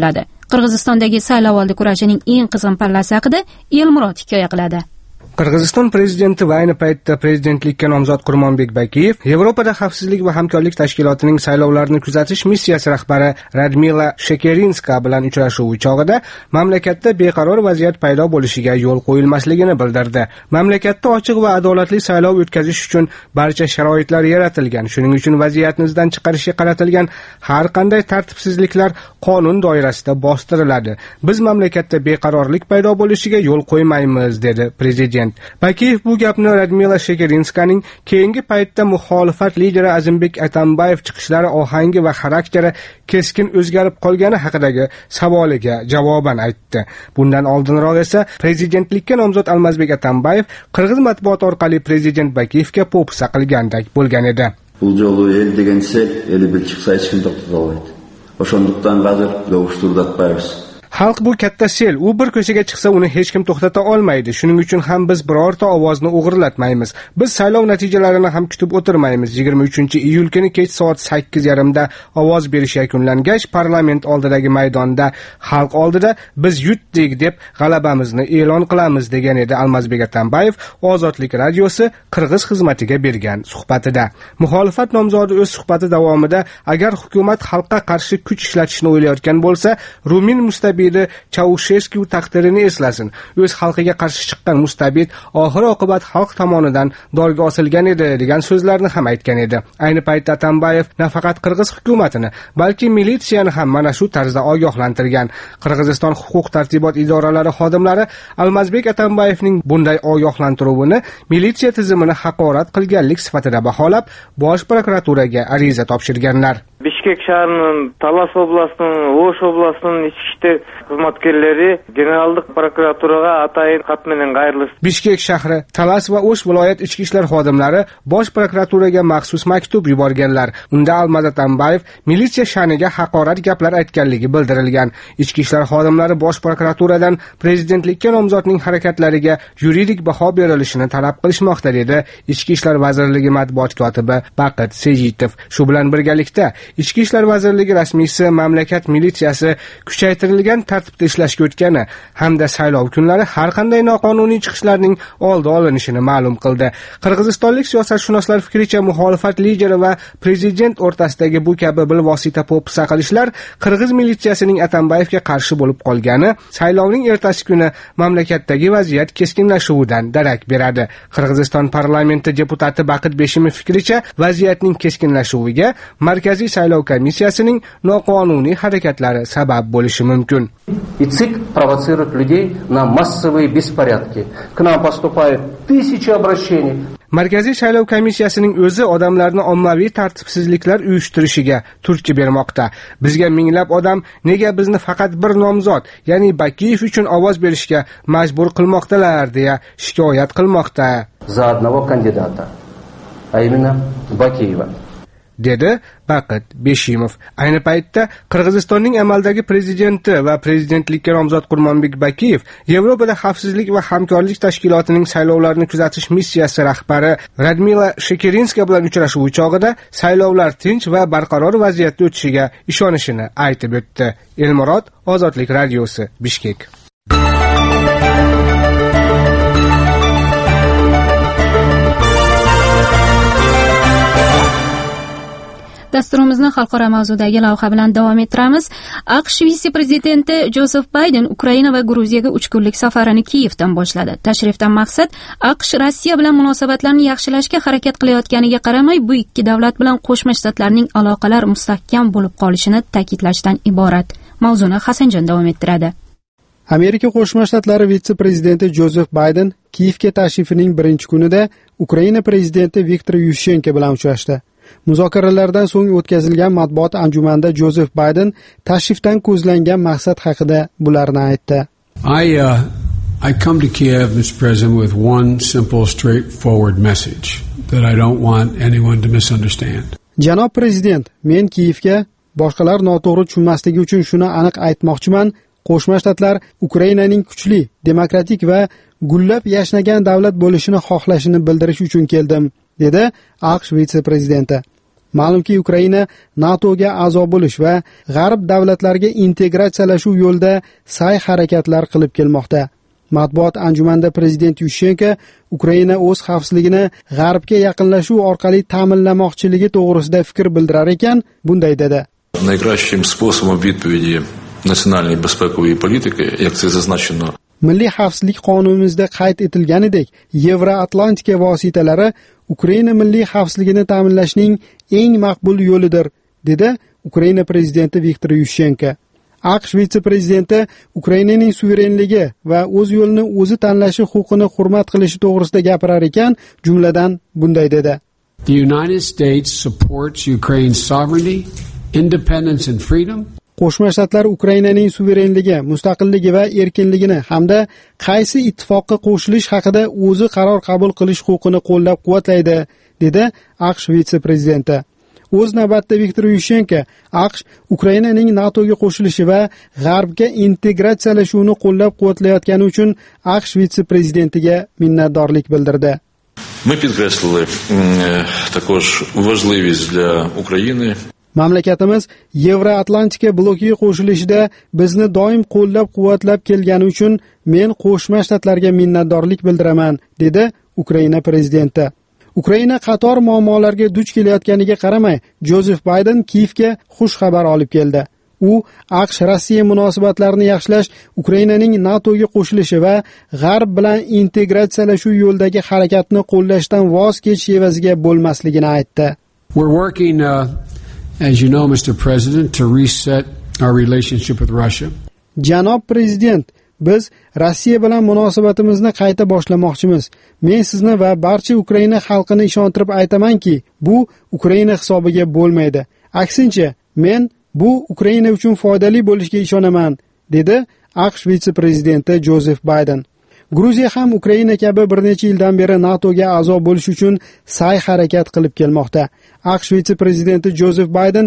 Qirg'izistondagi saylovoldi kurashining eng qizg'in pallasi haqida Elmurod hikoya qiladi. Qirg'iziston prezidenti va ayni paytda prezidentlikka nomzod Qurmonbek Bakiyev Yevropada xavfsizlik va hamkorlik tashkilotining saylovlarini kuzatish missiyasi rahbari Radmila Shekerinska bilan uchrashuvi chog'ida mamlakatda beqaror vaziyat paydo bo'lishiga yo'l qo'yilmasligini bildirdi. Mamlakatda ochiq va adolatli saylov o'tkazish uchun barcha sharoitlar yaratilgan. Shuning uchun vaziyatni izdan chiqarishga qaratilgan har qanday tartibsizliklar qonun doirasida bostiriladi. Biz mamlakatda beqarorlik paydo bo'lishiga yo'l qo'ymaymiz, dedi prezident. Bakiyev bu gapni Radmila Shekerinskaning keyingi paytda muxolifat lideri Azimbek Atambayev chiqishlari ohangi va xarakteri keskin o'zgarib qolgani haqidagi savoliga javoban aytdi. Bundan oldinroq esa prezidentlikka nomzod Almazbek Atambayev qirg'iz matbuoti orqali prezident Bakiyevga po'pisa qilgandek bo'lgan edi. Bu jolu el degan sel, eli bir chiqsa hech kim to'xtata olmaydi. O'shondiqdan hozir yog'ishtirdatmaymiz. Xalq bu katta sel, u bir ko'chaga chiqsa uni hech kim to'xtata olmaydi. Shuning uchun ham biz birorta ovozni o'g'irlatmaymiz. Biz saylov natijalarini ham kutib o'tirmaymiz. 23-iyul kuni kech soat 8:30 da ovoz berish yakunlangach, parlament oldidagi maydonda xalq oldida biz yutdik deb g'alabamizni e'lon qilamiz, degan edi Almazbek Atambayev Ozodlik radiosi Qirg'iz xizmatiga bergan suhbatida. Muxolifat nomzodi o'z suhbati davomida agar hukumat xalqqa qarshi kuch ishlatishni o'ylayotgan bo'lsa, Rumin mustabidi Chaushesku taqdirini eslasin. O'z xalqiga qarshi chiqqan mustabid oxir oqibat xalq tomonidan dorga osilgan edi, degan so'zlarni ham aytgan edi. Ayni paytda Atambayev nafaqat Qirg'iz hukumatini, balki militsiyani ham mana shu tarzda ogohlantirgan. Qirg'iziston huquq-tartibot idoralari xodimlari Almazbek Atambayevning bunday ogohlantiruvini militsiya tizimini haqorat qilganlik sifatida baholab, Bosh prokuraturaga ariza topshirganlar. Bishkek shahrining Talas oblasining, O'sh oblasining ichki ishlar xizmatkorlari generallik prokuraturaga atayin xat bilan qayrildi. Bishkek shahri, Talas va O'sh viloyat ichki ishlar xodimlari Bosh prokuraturaga maxsus maktub yuborganlar. Unda Almaz Atambayev militsiya sha'niga haqorat gaplar aytganligi bildirilgan. Ichki ishlar xodimlari Bosh prokuraturadan prezidentlikka nomzodning harakatlariga yuridik baho berilishini talab qilishmoqda, dedi Ichki ishlar vazirligi matbuot kotibi Baqit Sejitov. Shu bilan birgalikda Ichki ishlar vazirligi rasmiysi mamlakat militsiyasi kuchaytirilgan tartibda ishlashga o'tgani hamda saylov kunlari har qanday noqonuniy chiqishlarning oldi olinishini ma'lum qildi. Qirg'izistonlik siyosatshunoslar fikricha, muxolifat lideri va prezident o'rtasidagi bu kabi bilvosita po'pisa qilishlar Qirg'iz militsiyasining Atambayevga qarshi bo'lib qolgani saylovning ertasi kuni mamlakatdagi vaziyat keskinlashuvidan darak beradi. Qirg'iziston parlamenti deputati Baqit Beshimov fikricha, vaziyatning keskinlashuviga markaziy saylov komissiyasining noqonuniy harakatlari sabab bo'lishi mumkin. И ЦИК провоцирует людей на массовые беспорядки. К нам поступают тысячи обращений. Markaziy saylov komissiyasining o'zi odamlarni ommaviy tartibsizliklar uyushtirishiga turtki bermoqda. Bizga minglab odam nega bizni faqat bir nomzod, ya'ni Bakiyev uchun ovoz berishga majbur qilmoqdalar, deya shikoyat qilmoqda. За одного кандидата, а именно Бакиева. dedi Baqit Beshimov. Ayni paytda Qirg'izistonning amaldagi prezidenti va prezidentlikka nomzod Qurmonbek Bakiyev Yevropada xavfsizlik va hamkorlik tashkilotining saylovlarini kuzatish missiyasi rahbari Radmila Shekerinska bilan uchrashuvi chog'ida saylovlar tinch va barqaror vaziyatda o'tishiga ishonishini aytib o'tdi. Elmurod, Ozodlik radiosi, Bishkek. Dasturimizni xalqaro mavzudagi lavha bilan davom ettiramiz. AQSh vitse-prezidenti Jozef Bayden Ukraina va Gruziyaga 3 kunlik safarini Kiyevdan boshladi. Tashrifdan maqsad AQSh Rossiya bilan munosabatlarni yaxshilashga harakat qilayotganiga qaramay, bu ikki davlat bilan Qo'shma Shtatlarning aloqalar mustahkam bo'lib qolishini ta'kidlashdan iborat. Mavzuni Hasanjon davom ettiradi. Amerika Qo'shma Shtatlari vitse-prezidenti Jozef Bayden Kiyevga tashrifining birinchi kunida Ukraina prezidenti Viktor Yushchenko bilan uchrashdi. Muzokaralardan so'ng o'tkazilgan matbuot anjumanida Jozef Bayden tashrifdan ko'zlangan maqsad haqida bularni aytdi. I come to Kiev, Mr. President, with one simple, straightforward message that I don't want anyone to misunderstand. Janob prezident, men Kiyevga boshqalar noto'g'ri tushunmasligi uchun shuni aniq aytmoqchiman. Qo'shma Shtatlar Ukrainaning kuchli, demokratik va gullab yashnagan davlat bo'lishini xohlashini bildirish uchun keldim, dedi AQSh vitse-prezidenti. Ma'lumki, Ukraina NATOga a'zo bo'lish va g'arb davlatlariga integratsiyalashuv yo'lida sa'y-harakatlar qilib kelmoqda. Matbuot anjumanida prezident Yushchenko Ukraina o'z xavfsizligini g'arbga yaqinlashuv orqali ta'minlamoqchiligi to'g'risida fikr bildirar ekan, bunday dedi. Найкращим способом відповіді національної безпекової політики, як це зазначено, Milliy xavfsizlik qonunimizda qayd etilganidek, Yevroatlantika vositalari Ukraina milliy xavfsizligini ta'minlashning eng maqbul yo'lidir, dedi Ukraina prezidenti Viktor Yushchenko. AQSh vitse-prezidenti Ukrainaning suverenligi va o'z yo'lini o'zi tanlashi huquqini hurmat qilishi to'g'risida gapirar ekan, jumladan bunday dedi. The United States supports Ukraine's sovereignty, independence and freedom. Qo'shma Shtatlar Ukrainaning suverenligi, mustaqilligi va erkinligini hamda qaysi ittifoqqa qo'shilish haqida o'zi qaror qabul qilish huquqini qo'llab-quvvatlaydi, dedi AQSh vitse-prezidenti. O'z navbatida Viktor Yushchenko AQSh Ukrainaning NATOga qo'shilishi va g'arbga integratsiyalashuvini qo'llab-quvvatlayotgani uchun AQSh vitse-prezidentiga minnatdorlik bildirdi. Ми підкреслили також важливість для України. Mamlakatimiz Yevroatlantika blokiga qo'shilishida bizni doim qo'llab-quvvatlab kelgani uchun men Qo'shma Shtatlarga minnatdorlik bildiraman, dedi Ukraina prezidenti. Ukraina qator muammolarga duch kelayotganiga qaramay, Jozef Bayden Kiyevga xush xabar olib keldi. U AQSh-Rossiya munosabatlarini yaxshilash, Ukrainaning NATOga qo'shilishi va g'arb bilan integratsiyalashuv yo'lidagi harakatni qo'llashdan voz kechish evaziga bo'lmasligini aytdi. We're working as you know, Mr. President, to reset our relationship with Russia. Janob prezident, biz Rossiya bilan munosabatimizni qayta boshlamoqchimiz. Men sizni va barcha Ukraina xalqini ishontirib aytamanki, bu Ukraina hisobiga bo'lmaydi. Aksincha, men bu Ukraina uchun foydali bo'lishiga ishonaman, dedi AQSh vitse-prezidenti Jozef Bayden. Gruziya ham Ukraina kabi bir necha yildan beri NATOga a'zo bo'lish uchun sa'y-harakat qilib kelmoqda. AQSh vitse-prezidenti Jozef Bayden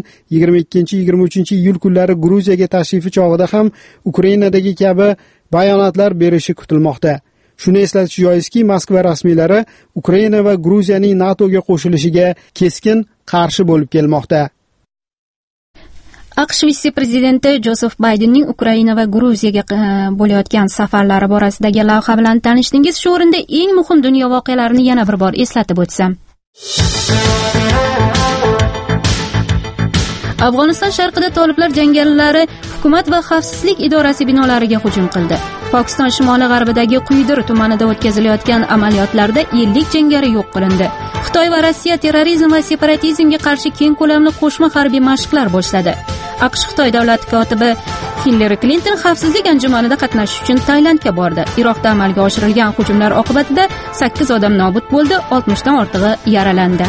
22-23 iyul kunlari Gruziyaga tashrifi chog'ida ham Ukrainadagi kabi bayonotlar berishi kutilmoqda. Shuni eslatish joizki, Moskva rasmiylari Ukraina va Gruziyaning NATOga qo'shilishiga keskin qarshi bo'lib kelmoqda. AQSh vitse-prezidenti Jozef Baydenning Ukraina va Gruziyaga bo'layotgan safarlari borasidagi lavha bilan tanishdingiz. Shu o'rinda eng muhim dunyo voqealarini yana bir bor eslatib o'tsam. Afg'oniston sharqida toliblar jangarilari hukumat va xavfsizlik idorasi binolariga hujum qildi. Pokiston shimoli-g'arbidagi Quydir tumanida o'tkazilayotgan amaliyotlarda 50 jangari yo'q qilindi. Xitoy va Rossiya terrorizm va separatizmga qarshi keng ko'lamli qo'shma harbiy mashqlar boshladi. AQSh Xitoy davlat kotibi Hillary Clinton xavfsizlik anjumanida qatnashish uchun Tailandga bordi. Iroqda amalga oshirilgan hujumlar oqibatida 8 odam nobud bo'ldi, 60 dan ortig'i yaralandi.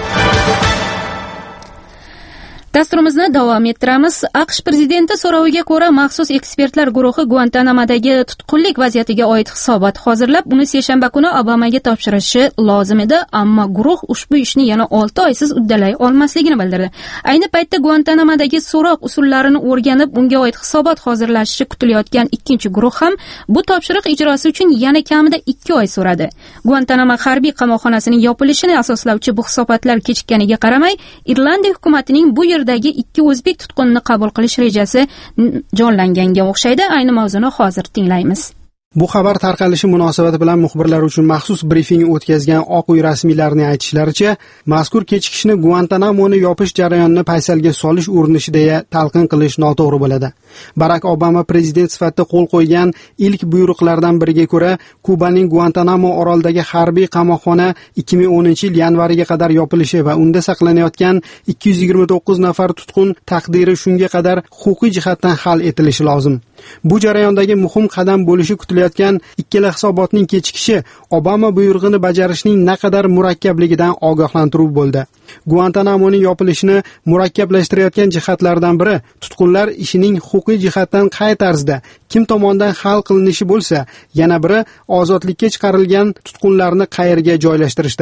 Dasturimizni davom ettiramiz. AQSh prezidenti so'roviga ko'ra, maxsus ekspertlar guruhi Guantanamodagi tutqunlik vaziyatiga oid hisobot hozirlab, uni seshanba kuni Obamaga topshirishi lozim edi, ammo guruh ushbu ishni yana 6 oysiz uddalay olmasligini bildirdi. Ayni paytda Guantanamodagi so'roq usullarini o'rganib, unga oid hisobot hozirlashi kutilayotgan ikkinchi guruh ham bu topshiriq ijrosi uchun yana kamida 2 oy so'radi. Guantanamo harbiy qamoqxonasining yopilishini asoslovchi bu hisobotlar kechikkaniga qaramay, Irlandiya hukumatining bu yerdagi 2 o'zbek tutqunini qabul qilish rejasi jonlanganga o'xshaydi. Ayni mavzuni hozir tinglaymiz. Bu xabar tarqalishi munosabati bilan muxbirlar uchun maxsus brifing o'tkazgan Oq uy rasmiylarining aytishlaricha, mazkur kechikishni Guantanamoni yopish jarayonini paysalga solish urinishida talqin qilish noto'g'ri bo'ladi. Barack Obama prezident sifatida qo'l qo'ygan ilk buyruqlardan biriga ko'ra, Kubaning Guantanamo orolidagi harbiy qamoqxona 2010-yil yanvariga qadar yopilishi va unda saqlanayotgan 229 nafar tutqun taqdiri shunga qadar huquqiy jihatdan hal etilishi lozim. Bu jarayondagi muhim qadam bo'lishi kutilayotgan ikkala hisobotning kechikishi Obama buyrug'ini bajarishning naqadar murakkabligidan ogohlantirib bo'ldi. Guantanamoning yopilishini murakkablashtirayotgan jihatlardan biri tutqunlar ishining huquqiy jihatdan qay tarzda, kim tomonidan hal qilinishi bo'lsa, yana biri ozodlikka chiqarilgan tutqunlarni qayerga joylashtirishdir.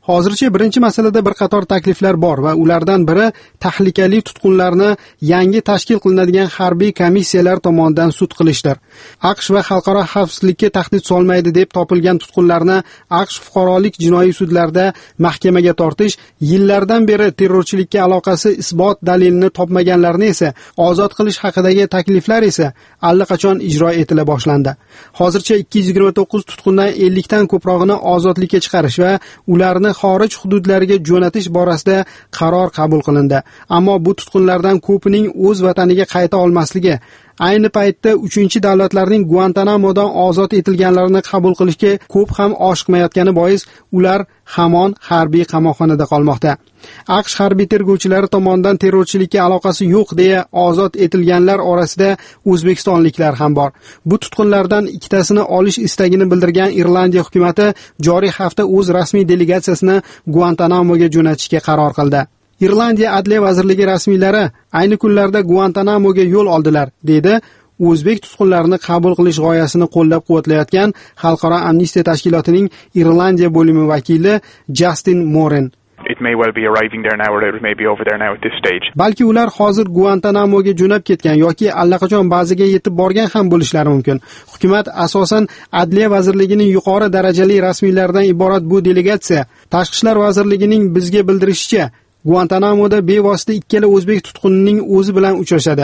Hozircha birinchi masalada bir qator takliflar bor va ulardan biri tahlikali tutqunlarni yangi tashkil qilinadigan harbiy komissiyalar tomonidan sud qilishdir. AQSh va xalqaro xavfsizlikka tahdid solmaydi deb topilgan tutqunlarni AQSh fuqarolik jinoiy sudlarida mahkamaga tortish, yillardan beri terrorchilikka aloqasi isbot dalilini topmaganlarni esa ozod qilish haqidagi takliflar esa allaqachon ijro etila boshlandi. Hozircha 229 tutqundan 50 dan ko'prog'ini ozodlikka chiqarish va ularni xorij hududlariga jo'natish borasida qaror qabul qilindi. Ammo bu tutqunlardan ko'pining o'z vataniga qayta olmasligi, ayni paytda 3 davlatlarning Guantanamodan ozod etilganlarini qabul qilishga ko'p ham oshiqmayotgani bois ular hamon harbiy qamoqxonada qolmoqda. AQSh harbiy tergovchilari tomonidan terrorchilikka aloqasi yo'q deya ozod etilganlar orasida o'zbekistonliklar ham bor. Bu tutqunlardan ikkitasini olish istagini bildirgan Irlandiya hukumatı joriy hafta o'z rasmiy delegatsiyasini Guantanamoga jo'natishga qaror qildi. Irlandiya Adliya vazirligi rasmiylari ayni kunlarda Guantanamoga yo'l oldilar, dedi o'zbek tutqunlarini qabul qilish g'oyasini qo'llab-quvvatlayotgan Xalqaro amnistiya tashkilotining Irlandiya bo'limi vakili Justin Moran. It may well be arriving there now or it may be over there now at this stage. Balki ular hozir Guantanamoga jo'nab ketgan yoki allaqachon bazaga yetib borgan ham bo'lishlari mumkin. Hukumat asosan Adliya vazirligining yuqori darajali rasmiylaridan iborat bu delegatsiya Tashqi ishlar vazirligining bizga bildirishicha Guantanamoda bevosita ikkala o'zbek tutqunining o'zi bilan uchrashadi,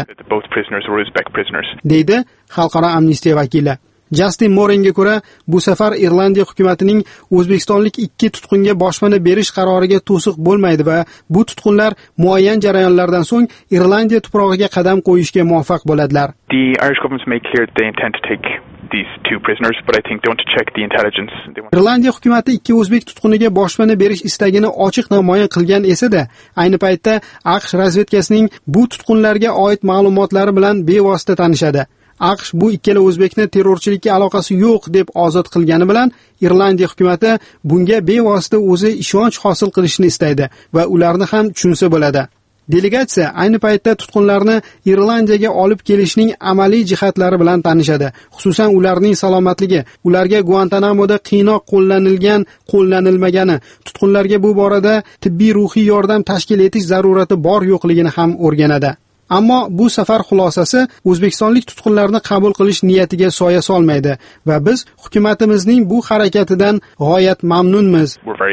deydi Xalqaro amnistiya vakili. Justin Morenga ko'ra, bu safar Irlandiya hukumatining O'zbekistonlik 2 tutqunga boshpana berish qaroriga to'siq bo'lmaydi va bu tutqunlar muayyan jarayonlardan so'ng Irlandiya tuprog'iga qadam qo'yishga muvaffaq bo'ladilar. The Irish government made clear that they intend to take these 2 prisoners, but I think they want to check the intelligence. Irlandiya hukumati 2 o'zbek tutquniga boshpana berish istagini ochiq namoyon qilgan esa-da, ayni paytda AQSh razvedkasining bu tutqunlarga oid ma'lumotlari bilan bevosita tanishadi. AQSh bu ikkala o'zbekni terrorchilikka aloqasi yo'q deb ozod qilgani bilan Irlandiya hukumati bunga bevosita o'zi ishonch hosil qilishni istaydi va ularni ham tushunsa bo'ladi. Delegatsiya ayni paytda tutqunlarni Irlandiyaga olib kelishning amaliy jihatlari bilan tanishadi. Xususan ularning salomatligi, ularga Guantanamoda qiynoq qo'llanilmagani, tutqunlarga bu borada tibbiy ruhiy yordam tashkil etish zarurati bor yo'qligini ham o'rganadi. Ammo bu safar xulosasi O'zbekistonlik tutqunlarni qabul qilish niyatiga soya solmaydi va biz hukumatimizning bu harakatidan g'oyat mamnunmiz,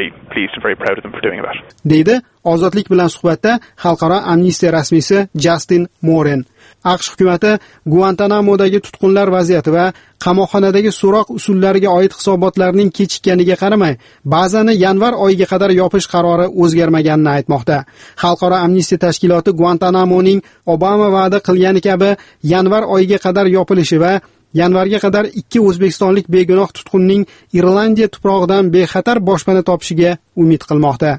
deydi Ozodlik bilan suhbatda Xalqaro amnistiya rasmiysi Justin Moran. AQSh hukumati Guantanamodagi tutqunlar vaziyati va qamoqxonadagi so'roq usullariga oid hisobotlarning kechikkaniga qaramay, ba'zani yanvar oyiga qadar yopish qarori o'zgarmaganini aytmoqda. Xalqaro amnistiya tashkiloti Guantanamoning Obama va'da qilgani kabi yanvar oyiga qadar yopilishi va yanvarga qadar 2 o'zbekistonlik begunoh tutqunning Irlandiya tuprog'idan bexatar boshpana topishiga umid qilmoqda.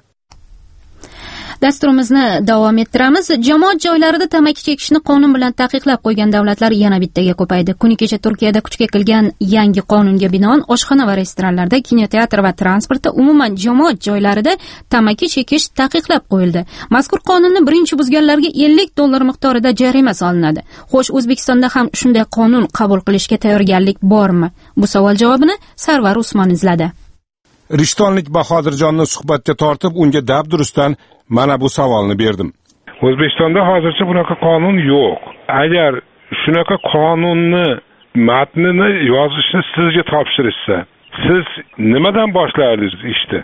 Dasturimizni davom ettiramiz. Jamoat joylarida tamaki chekishni qonun bilan taqiqlab qo'ygan davlatlar yana bittaga ko'paydi. Kuni kecha Turkiyada kuchga kirgan yangi qonunga binoan oshxona va restoranlarda, kinoteatr va transportda, umuman jamoat joylarida tamaki chekish taqiqlab qo'yildi. Mazkur qonunni birinchi buzganlarga $50 miqdorida jarima solinadi. Xo'sh, O'zbekistonda ham shunday qonun qabul qilishga tayyorgarlik bormi? Bu savol javobini Sarvar Usmon izladi. Rishtonlik Bahodirjonni suhbatga tortib, unga dabdurustdan mana bu savolni berdim. O'zbekistonda hozircha bunaqa qonun yo'q. Agar shunaqa qonunni matnini yozishni sizga topshirishsa, siz nimadan boshlardingiz ishni?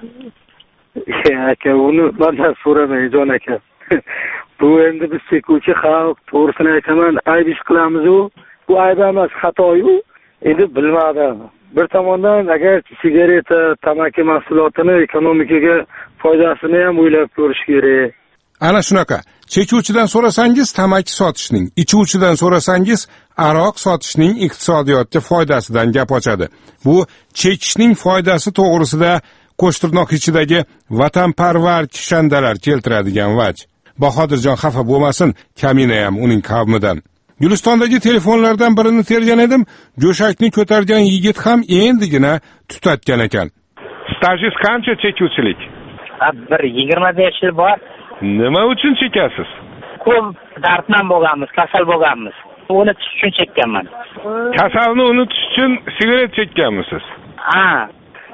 Aka, uni mendan so'ramang, jon aka. Bu endi biz chekuvchi xalq, to'g'risini aytaman, ayb ish qilamiz-ku. Bu ayb emas, xato-yu. Endi bilmadim. Bir tomondan agar sigareta, tamaki mahsulotini ekonomikaga foydasini ham o'ylab ko'rish kerak. Ana shunaqa. Chekuvchidan so'rasangiz tamaki sotishning, ichuvchidan so'rasangiz aroq sotishning iqtisodiyotga foydasidan gap ochadi. Bu chekishning foydasi to'g'risida qo'shtirnoq ichidagi vatanparvar kishandalar keltiradigan vaj. Bahodirjon xafa bo'lmasin, kamina ham uning qavmidan. Gulistondagi telefonlardan birini tergan edim, jo'shakni ko'targan yigit ham endigina tutatgan ekan. Stajingiz qancha chekuvchilik? Bir 25 yil bor. Nima uchun chekasiz? Ko'p darddan bo'lganmiz, kasal bo'lganmiz. Unutish uchun chekkanman. Kasalni unutish uchun sigaret chekkanmisiz? Ha.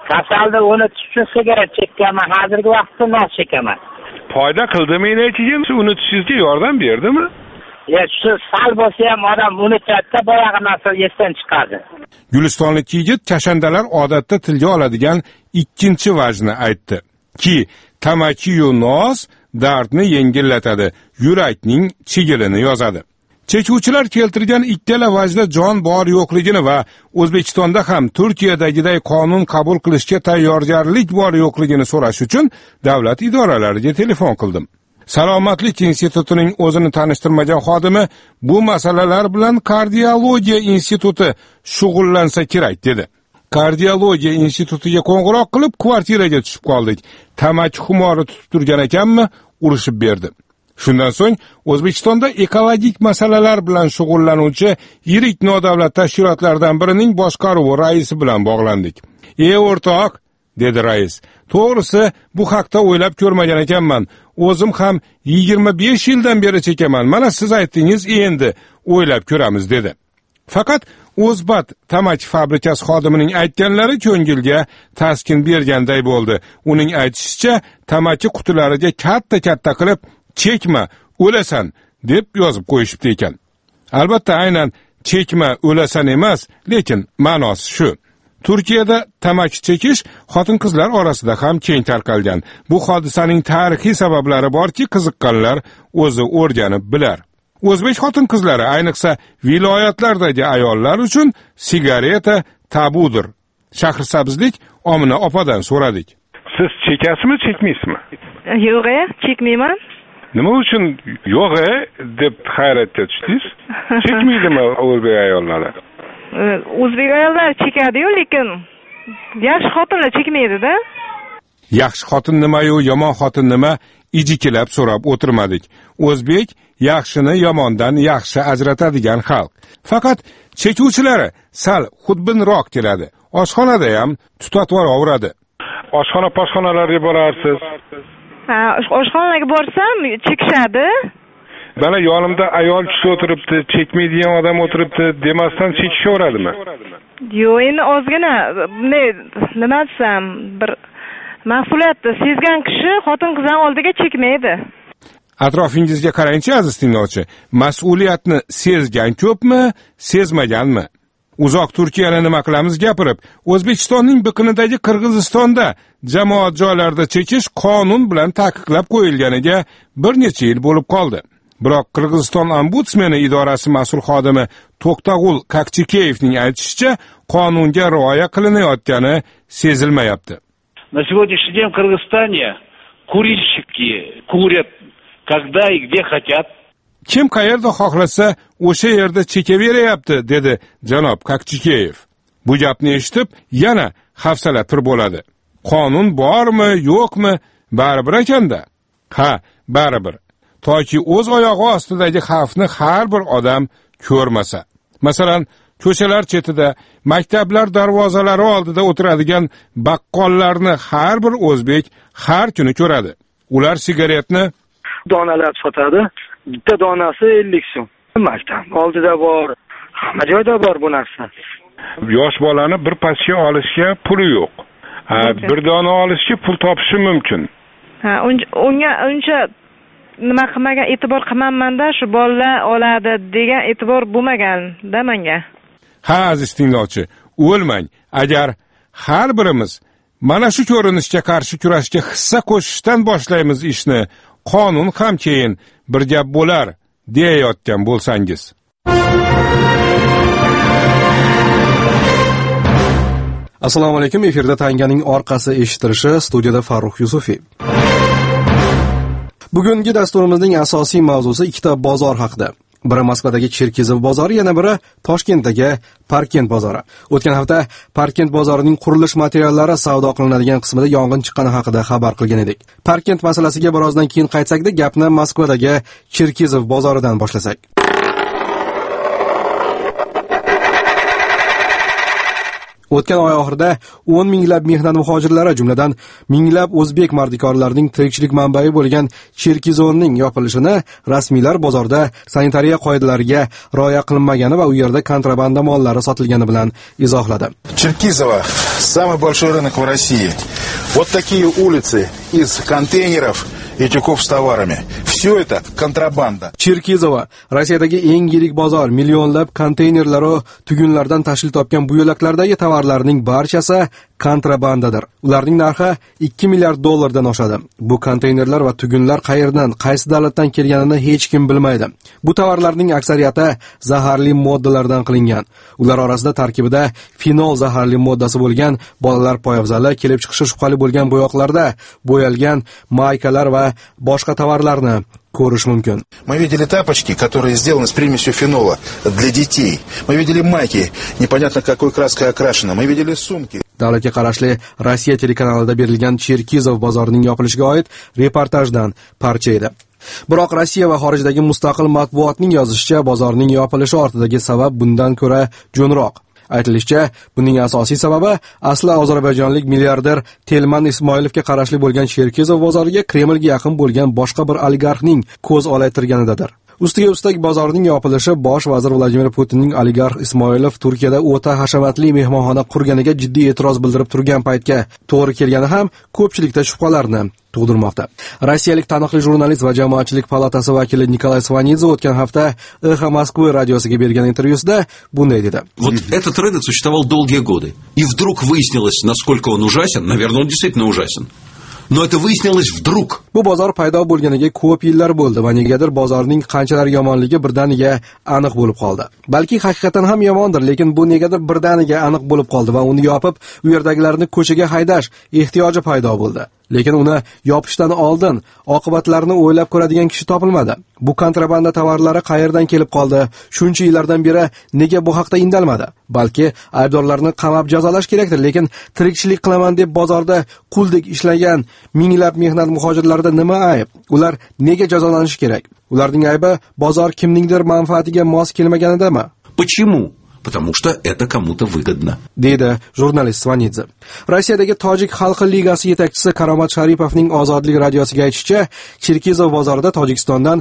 Kasalni unutish uchun sigaret chekkanman, hozirgi vaqtda nos chekaman. Foyda qildimi aytishim, unutishingizga yordam berdimi? Shu sal bo'lsa ham odam unutadi, boyagi narsa esdan chiqadi. Gulistonlik yigit kashandalar odatda tilga oladigan ikkinchi vajni aytdi ki, tamaki-yu nos dardni yengillatadi, yurakning chigilini yozadi. Chekuvchilar keltirgan ikkala vajda jon bor yo'qligini va O'zbekistonda ham Turkiyadagiday qonun qabul qilishga tayyorgarlik bor yo'qligini so'rash uchun davlat idoralariga telefon qildim. Salomatlik institutining o'zini tanishtirmagan xodimi bu masalalar bilan kardiologiya instituti shug'ullansa kerak dedi. Kardiologiya institutiga qo'ng'iroq qilib kvartiraga tushib qoldik. Tamaki xumori tutib turgan ekanmi, urishib berdi. Shundan so'ng O'zbekistonda ekologik masalalar bilan shug'ullanuvchi yirik nodavlat tashkilotlardan birining boshqaruvi raisi bilan bog'landik. O'rtoq, dedi rais. To'g'risi, bu haqda o'ylab ko'rmagan ekanman. O'zim ham 25 yildan beri chekaman. Mana siz aytdingiz, endi o'ylab ko'ramiz dedi. Faqat O'zbat tamaki fabrikasi xodimining aytganlari ko'ngilga taskin berganday bo'ldi. Uning aytishicha, tamaki qutilariga katta qilib chekma, o'lasan deb yozib qo'yishibdi ekan. Albatta, aynan chekma, o'lasan emas, lekin ma'nosi shu. Turkiyada tamaki chekish xotin-qizlar orasida ham keng tarqalgan. Bu hodisaning tarixiy sabablari borki, qiziqqanlar o'zi o'rganib bilar. O'zbek xotin-qizlari, ayniqsa viloyatlardagi ayollar uchun sigareta tabudir. Shahrisabzlik Omina opadan so'radik. Siz chekasizmi, chekmaysizmi? Yo'q, chekmayman. Nima uchun yo'q deb hayratga tushdingiz? Chekmaydimi o'zbek ayollari? O'zbek ayollari chekadi-yu, lekin yaxshi xotinlar chekmaydi-da. Yaxshi xotin nima-yu, yomon xotin nima, ijikilab so'rab o'tirmadik. O'zbek yaxshini yomondan yaxshi ajratadigan xalq. Faqat chekuvchilari sal xudbinroq keladi. Oshxonada ham tutatvoraveradi. Oshxonalarga borarsiz. Oshxonaga borsam chekishadi. Bana yonimda ayol kishi o'tiribdi, chekmaydigan odam o'tiribdi demasdan chekishaveradimi? Yo'q, endi ozgina nima desam, bir mas'uliyatni sezgan kishi xotin-qizning oldiga chekmaydi. Atrofingizga qarangchi, aziz tinglovchi. Mas'uliyatni sezgan ko'pmi, sezmaganmi? Uzoq Turkiyani nima qilamiz gapirib, O'zbekistonning biqinidagi Qirg'izistonda jamoat joylarida chekish qonun bilan taqiqlab qo'yilganiga bir necha yil bo'lib qoldi. Biroq Qirg'iziston ombudsmeni idorasi mas'ul xodimi To'xtag'ul Kakchikeyevning aytishicha, qonunga rioya qilinayotgani sezilmayapti. На сегодняшний день в Кыргызстане курильщики курят когда и где хотят. Kim qayerda xohlasa o'sha yerda chekaverayapti, dedi janob Kakchikeyev. Bu gapni eshitib, yana hafsala pir bo'ladi. Qonun bormi, yo'qmi, baribir ekanda. Ha, baribir. Toki o'z oyog'i ostidagi xavfni har bir odam ko'rmasa. Masalan, ko'chalar chetida, maktablar darvozalari oldida o'tiradigan baqqollarni har bir o'zbek har kuni ko'radi. Ular sigaretni donalar sotadi. Bitta donasi 50 so'm. Maktab oldida bor, hamma joyda bor bu narsa. Yosh bolani bir pachka olishga puli yo'q. Bir dona olishga pul topishi mumkin. Uncha nima qilmagan, e'tibor qilmayman-da, shu bolalar oladi degan e'tibor bo'lmagan-da menga. Ha, aziz tinglovchi, o'lmang. Agar har birimiz mana shu ko'rinishga qarshi kurashga hissa qo'shishdan boshlaymiz ishni, qonun ham keyin bir gap bo'lar, deyayotgan bo'lsangiz. Assalomu alaykum, efirda Tanganing orqasi eshitilishi, studiyada Farruh Yusufiy. Bugungi dasturimizning asosiy mavzusi ikkita bozor haqida. Biri Moskvadagi Cherkizovo bozori, yana biri Toshkentdagi Parkent bozori. O'tgan hafta Parkent bozorining qurilish materiallari savdo qilinadigan qismida yong'in chiqqani haqida xabar qilgan edik. Parkent masalasiga birozdan keyin qaytsakda, gapni Moskvadagi Cherkizovo bozoridan boshlasak. O'tgan oy oxirida 10 minglab mehnat muhojirlari, jumladan minglab o'zbek mardikorlarining tirikchilik manbai bo'lgan Cherkizonning yopilishini rasmiylar bozorda sanitariya qoidalariga rioya qilinmagani va u yerda kontrabanda mollari sotilgani bilan izohladi. Черкизово – самый большой рынок в России. Вот такие улицы из контейнеров и тюков с товарами. Все это контрабанда. Cherkizova Rossiyadagi eng yirik bozor, millionlab konteynerlar va tugunlardan tashkil topgan bu yo'laklardagi tovarlarning barchasi kontrabandadir. Ularning narxi 2 milliard dollardan oshadi. Bu konteynerlar va tugunlar qayerdan, qaysi davlatdan kelganini hech kim bilmaydi. Bu tovarlarning aksariyati zaharli moddalardan qilingan. Ular orasida tarkibida fenol zaharli moddasi bo'lgan, bolalar poyabzali, kelib chiqishi shubhali bo'lgan bo'yoqlarda bo'yalgan maykalar va boshqa tovarlarni ko'rish mumkin. Мы видели тапочки, которые сделаны с примесью фенола для детей. Мы видели майки, непонятно какой краской окрашены. Мы видели сумки. Davlatga qarashli Rossiya telekanalida berilgan Cherkizov bozorining yopilishiga oid reportajdan parcha edi. Biroq Rossiya va xorijdagi mustaqil matbuotning yozishicha, bozorning yopilishi ortidagi sabab bundan ko'ra jo'nroq. Aytilishicha, buning asosiy sababi asli ozarbayjonlik milliarder Telman Ismoilovga qarashli bo'lgan Cherkizov bozoriga Kremlga yaqin bo'lgan boshqa bir oligarxning ko'z olaytirganidadir. Ustiga ustak bozorning yopilishi bosh vazir Vladimir Putinning oligarx Ismoilov Turkiyada o'ta hashamatli mehmonxona qurganiga jiddiy e'tiroz bildirib turgan paytga to'g'ri kelgani ham ko'pchilikda shubhalarni tug'dirmoqda. Rossiyalik taniqli jurnalist va jamoatchilik palatasi vakili Nikolay Svanidze o'tgan hafta Эхо Москвы radiosiga bergan intervyusida bunday dedi. Вот этот рынок существовал долгие годы, и вдруг выяснилось, насколько он ужасен. Наверное, он действительно ужасен. Но это выяснилось вдруг. Bu bozor paydo bo'lganiga ko'p yillar bo'ldi va negadir bozorning qanchalar yomonligi birdaniga aniq bo'lib qoldi. Balki haqiqatan ham yomondir, lekin bu negadir birdaniga aniq bo'lib qoldi va uni yopib, u yerdagilarni ko'chaga haydash ehtiyoji paydo bo'ldi. Lekin uni yopishdan oldin oqibatlarni o'ylab ko'radigan kishi topilmadi. Bu kontrabanda tovarlari qayerdan kelib qoldi? Shuncha yillardan beri nega bu haqda indalmadi? Balki aybdorlarni qamab jazolash kerakdir, lekin tirikchilik qilaman deb bozorda quldek ishlagan minglab mehnat muhojirlarida nima ayb? Ular nega jazolanishi kerak? Ularning aybi bozor kimningdir manfaatiga mos kelmaganidami? Почему? Потому что это кому-то выгодно. Deydi jurnalist Svanidze. Rossiyadagi Tojik xalqi ligasi yetakchisi Karomat Sharipovning Ozodlik radiosiga aytishicha, Cherkizov bozorida Tojikistondan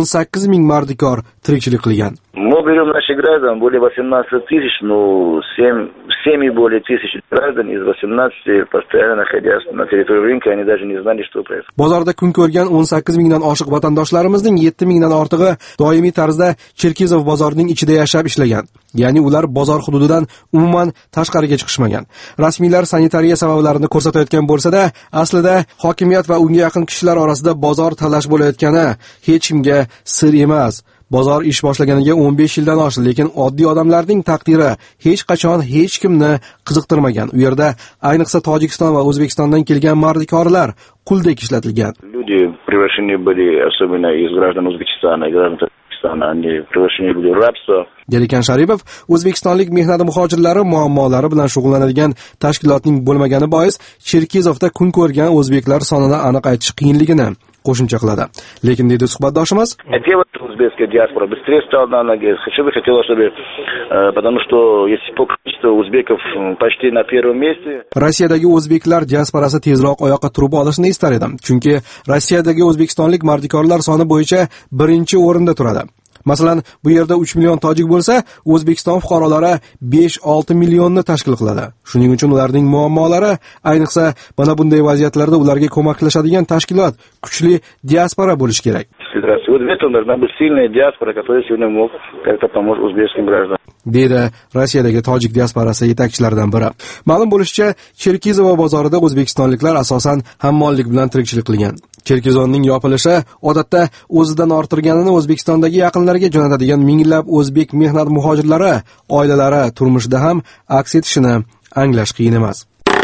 18 ming mardikor tirikchilik qilgan. Мы берем наших граждан, более 18 тысяч, ну, семьи более 1000 граждан из 18 постоянно находясь на территории рынка, они даже не знали, что происходит. Bozorda kun ko'rgan 18 mingdan oshiq vatandoshlarimizning 7 mingdan ortig'i doimiy tarzda Cherkizov bozorining ichida yashab ishlagan. Ya'ni ular bozor hududidan umuman tashqariga chiqishmagan. Rasmiylar sanitariya sabablarini ko'rsatayotgan bo'lsa-da, aslida hokimiyat va unga yaqin kishilar orasida bozor talash bo'layotgani hech kimga sir emas. Bozor ish boshlaganiga 15 yildan oshdi, lekin oddiy odamlarning taqdiri hech qachon hech kimni qiziqtirmagan. U yerda ayniqsa Tojikiston va O'zbekistondan kelgan mardikorlar quldek ishlatilgan. Люди превращены были, особенно из граждан Узбекистана и граждан Tojikistana, они превращены были в рабство. Delikan Sharipov O'zbekistonlik mehnat muhojirlari muammolari bilan shug'ullanadigan tashkilotning bo'lmagani bois Cherkizovda kun ko'rgan o'zbeklar sonini aniq aytish qiyinligini qo'shimcha qiladi. Lekin deydi suhbatdoshimiz, узбекская диаспора быстрее стала на ноги. Хотела, чтобы, потому что если по количеству узбеков почти на первом месте. Rossiyadagi o'zbeklar diasporasi tezroq oyoqqa turib olishini istar edim. Chunki Rossiyadagi o'zbekistonlik mardikorlar soni bo'yicha birinchi o'rinda turadi. Masalan, bu yerda 3 million tojik bo'lsa, O'zbekiston fuqarolari 5-6 millionni tashkil qiladi. Shuning uchun ularning muammolari, ayniqsa mana bunday vaziyatlarda ularga ko'maklashadigan tashkilot, kuchli diaspora bo'lishi kerak. Вот в этом должна быть сильная диаспора, которая сегодня мог как-то помочь узбекским гражданам. Deydi Rossiyadagi tojik diasporasi yetakchilaridan biri. Ma'lum bo'lishicha, Cherkizov bozorida o'zbekistonliklar asosan hammollik bilan tirikchilik qilgan. Cherkizovning yopilishi odatda o'zidan orttirganini O'zbekistondagi yaqinlariga jo'natadigan minglab o'zbek mehnat muhojirlari oilalari turmushida ham aks etishini anglash qiyin emas.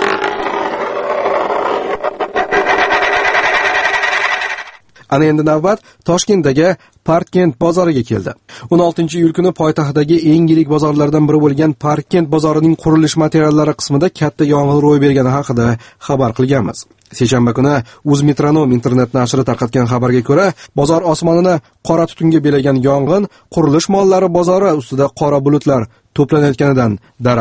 Ana endi navbat Toshkentdagi Parkkent bozoriga keldi. 16-iyul kuni poytaxtdagi eng yirik bozorlardan biri bo'lgan Parkkent bozorining qurilish materiallari qismida katta yong'in ro'y bergani haqida xabar qilganmiz. Seshanba kuni Uzmetronom internet nashri tarqatgan xabarga ko'ra, bozor osmonini qora tutunga belagan yong'in qurilish mollari bozori ustida qora bulutlar to'planayotganidan darakdir.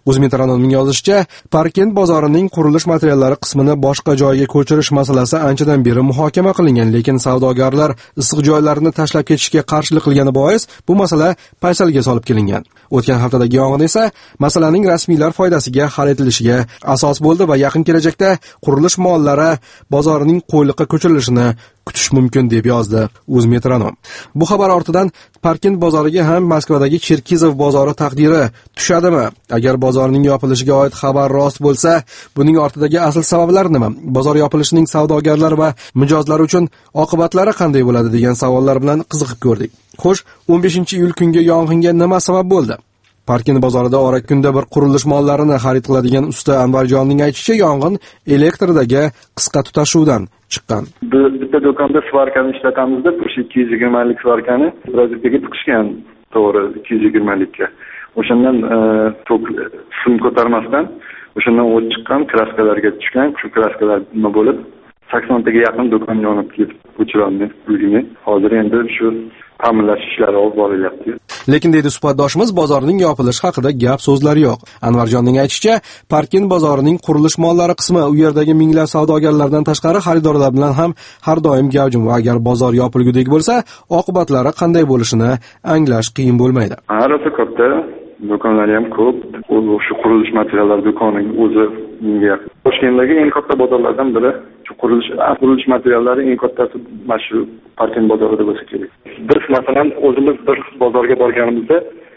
O'zmetronomning yozishicha, Parkent bozorining qurilish materiallari qismini boshqa joyga ko'chirish masalasi anchadan beri muhokama qilingan, lekin savdogarlar issiq joylarini tashlab ketishga qarshilik qilgani bois bu masala paysalga solib kelingan. O'tgan haftadagi yong'in esa masalaning rasmiylar foydasiga hal etilishiga asos bo'ldi va yaqin kelajakda qurilish mollari bozorining qo'yliqqa ko'chirilishini kutish mumkin deb yozdi O'zmetronom. Bu xabar ortidan Parkent bozoriga ham Moskvadagi Cherkizov bozori taqdiri tushadimi? Agar bozorning yopilishiga oid xabar rost bo'lsa, buning ortidagi asl sabablar nima? Bozor yopilishining savdogarlar va mijozlar uchun oqibatlari qanday bo'ladi degan savollar bilan qiziqib ko'rdik. Xo'sh, 15-iyul kungi yong'inga nima sabab bo'ldi? Parkent bozorida ora kunda bir qurilish mollarini xarid qiladigan usta Anvarjonning aytishicha, yong'in elektrdagi qisqa tutashuvdan chiqqan. Bitta do'konda svarkani ishlatamiz deb, o'sha 220 lik svarkani rozetkaga tiqishgan, to'g'ri 220 likka. O'shandan tok sim ko'tarmasdan o'shandan o't chiqqan, kraskalarga tushgan, shu kraskalar nima bo'lib 80 taga yaqin do'kon yonib ketib o'chirildi uyini. Hozir endi shu ta'minlash ishlari olib borilyapti. Lekin deydi suhbatdoshimiz, bozorning yopilishi haqida gap so'zlar yo'q. Anvarjonning aytishicha, Parkent bozorining qurilish mollari qismi u yerdagi minglab savdogarlardan tashqari xaridorlar bilan ham har doim gavjum va agar bozor yopilgudek bo'lsa, oqibatlari qanday bo'lishini anglash qiyin bo'lmaydi. Rosa katta do'konlari ham ko'p. Shu qurilish materiallar do'koni o'zi menga Toshkentdagi eng katta bozorlardan biri. Shu qurilish materiallari eng kattasi mana shu Parkent bozorida bo'lsa kerak. Biz masalan o'zimiz bir bozorga borganimizda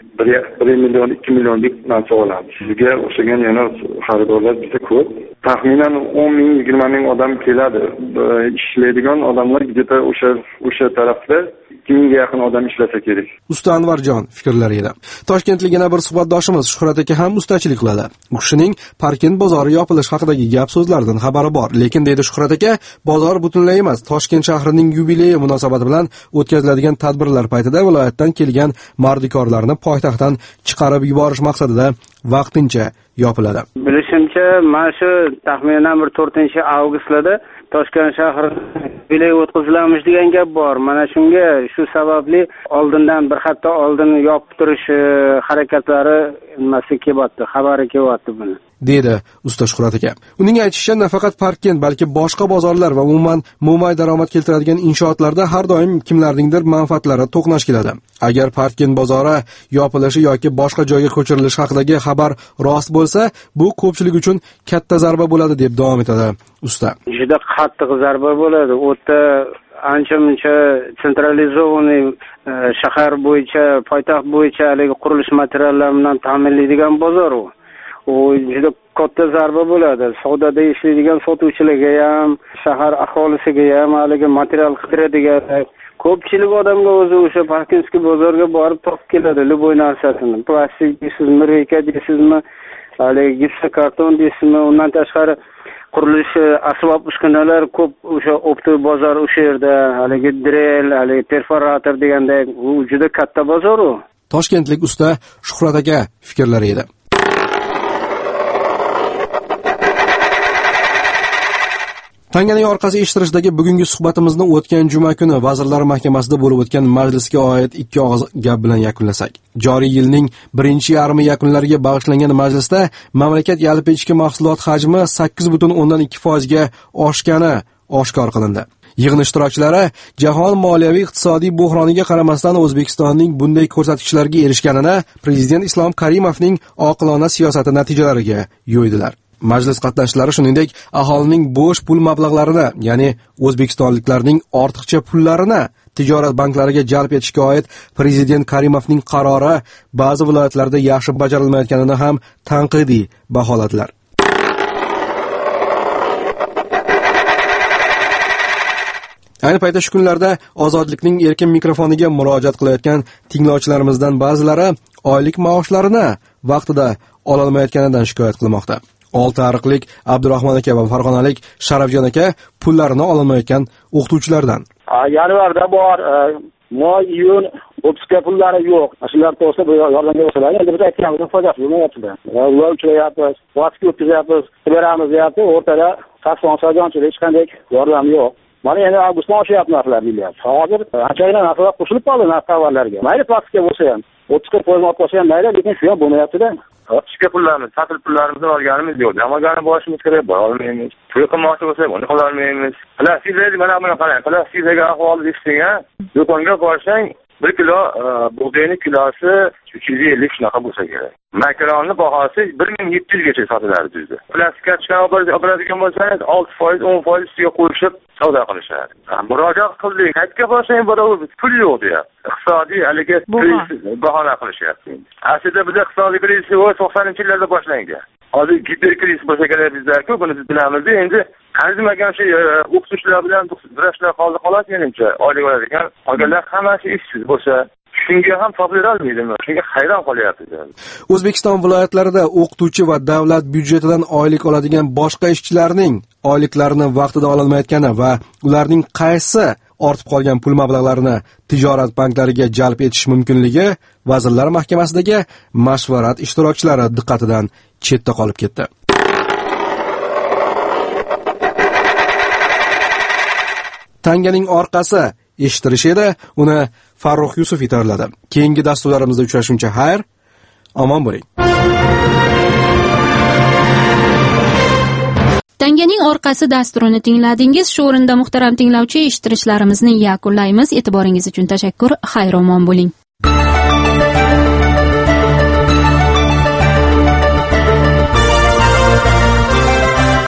1 million 2 millionlik narsa olamiz. Sizga o'xshagan yana xaridorlar juda ko'p. Taxminan 10 ming 20 ming odam keladi. Ishlaydigan odamlar где-то o'sha tarafda 2 mingga yaqin odam ishlasa kerak. Usta Anvarjon fikrlari edi. Toshkentlik yana bir suhbatdoshimiz Shuhrat aka ham ustachilik qiladi. U kishining Parkent bozori yopilish haqidagi gap so'zlardan xabari bor, lekin deydi Shuhrat aka, bozor butunlay emas, Toshkent shahrining yubileyi munosabati bilan o'tkaziladigan tadbirlar paytida viloyatdan kelgan mardikorlarni poytaxtdan chiqarib yuborish maqsadida vaqtincha yopiladi. Bilishimcha, mana shu taxminan 4-avgustda Toshkent shahri yubiley o'tkazilamiz degan gap bor. Mana shunga shu sababli oldindan bir hafta oldin yopib turish harakatlari xabari kelyapti buni. Deydi usta Shuhrat aka. Uning aytishicha, nafaqat Parkent, balki boshqa bozorlar va umuman mo'may daromad keltiradigan inshootlarda har doim kimlarningdir manfaatlari to'qnash keladi. Agar Parkent bozori yopilishi yoki boshqa joyga ko'chirilishi haqidagi xabar rost bo'lsa, bu ko'pchilik uchun katta zarba bo'ladi deb davom etadi usta. Juda qattiq zarba bo'ladi. O'tda ancha-muncha sentralizovanный shahar bo'yicha, poytaxt bo'yicha haligi qurilish materiallari bilan ta'minlaydigan bozor u. U juda katta zarba bo'ladi. Savdoda ishlaydigan sotuvchilarga ham, shahar aholisiga ham, haligi material qidiradigan ko'pchilik odamga o'zi o'sha Parkentskiy bozorga borib topib keladi любой narsasini. Plastik deysizmi, reyka deysizmi, haligi gipsokarton deysizmi, undan tashqari qurilish asbob uskunalar ko'p o'sha optik bozor o'sha yerda, haligi drel, haligi perforator deganda u juda katta bozor u. Toshkentlik usta Shuhrat aka fikrlari edi. Tanganing orqasi eshittirishdagi bugungi suhbatimizni o'tgan juma kuni Vazirlar Mahkamasida bo'lib o'tgan majlisga oid ikki og'iz gap bilan yakunlasak. Joriy yilning birinchi yarmi yakunlariga bag'ishlangan majlisda mamlakat yalpi ichki mahsulot hajmi 8.2% ga oshgani oshkor qilindi. Yig'in ishtirokchilari jahon moliyaviy iqtisodiy buhroniga qaramasdan O'zbekistonning bunday ko'rsatkichlarga erishganini Prezident Islom Karimovning oqilona siyosati natijalariga yo'ydilar. Majlis qatnashchilari shuningdek aholining bo'sh pul mablag'larini, ya'ni o'zbekistonliklarning ortiqcha pullarini tijorat banklariga jalb etishga oid Prezident Karimovning qarori ba'zi viloyatlarda yaxshi bajarilmayotganini ham tanqidiy baholadilar. Ayni paytda shu kunlarda Ozodlikning erkin mikrofoniga murojaat qilayotgan tinglovchilarimizdan ba'zilari oylik maoshlarini vaqtida ola olmayotganidan shikoyat qilmoqda. Oltiariqlik Abdurahmon aka va Farg'onalik Sharafjon aka pullarini ololmayotgan o'qituvchilardan. Yanvarda bor, moy, iyun, o'tishga pullari yo'q. Shular to'g'risida yordamga bo'lsalar, endi biz aytganimizdan foydasi bo'lmayapti. Ular uchrayapmiz, vaqt o'tkazayapmiz, beramiz deyapti, o'rtada tasfonchilik hech qanday yordam yo'q. Mana endi avgustdan oshyapti narxlar deyapti. Hozir anchagina narxlar qo'shilib qoldi narx tovarlarga. Mayli plastikka bo'lsa ham, 30 ga qo'yib olsa ham mayli, lekin shu ham bo'lmayapti-da. Otishga pullarimiz, ta'til pullarimizni olganimiz yo'q. Jamagani boshimiz kerak, bora olmaymiz. To'y qilmoqchi bo'lsak, buni qila olmaymiz. Plastikdagi mana buni qarang, plastikdagi ahvolni eshitding-a? Do'konga borsang 1 kilo bug'doyning kilosi 350 shunaqa bo'lsa kerak. Makaronni bahosi 1700 gacha sotiladi bizda. Plastik kartochka oladigan bo'lsangiz 6%, 10% ustiga qo'shib savdo qilishadi. Murojaat qildik, qayerga borsang barobar pul yo'q deyapti. Iqtisodiy haligi bahona qilishyapti. Aslida bizda iqtisodiy krizis 90-yillarda boshlangan. Hozir giperkriz bo'lsa kerak bizda-ku, buni biz bilamiz. Endi arzimagan shu o'qituvchilar bilan birlashlar qoldi xolos menimcha. Oylik oladigan qolganlar hammasi ishsiz bo'lsa, shunga ham topila olmaydimi? Shunga hayron qolyapmiz. O'zbekiston viloyatlarida o'qituvchi va davlat byudjetidan oylik oladigan boshqa ishchilarning oyliklarini vaqtida ololmayotgani va ularning qaysi ortib qolgan pul mablag'larini tijorat banklariga jalb etish mumkinligi Vazirlar Mahkamasidagi mashvarat ishtirokchilari diqqatidan chetda qolib ketdi. Tanganing orqasi eshittirish edi, uni Farruh Yusuf itarladi. Keyingi dasturlarimizda uchrashguncha xayr, omon bo'ling. Tanganing orqasi dasturini tingladingiz. Shu o'rinda muhtaram tinglovchi eshittirishlarimizni yakunlaymiz. E'tiboringiz uchun tashakkur. Xayr omon bo'ling.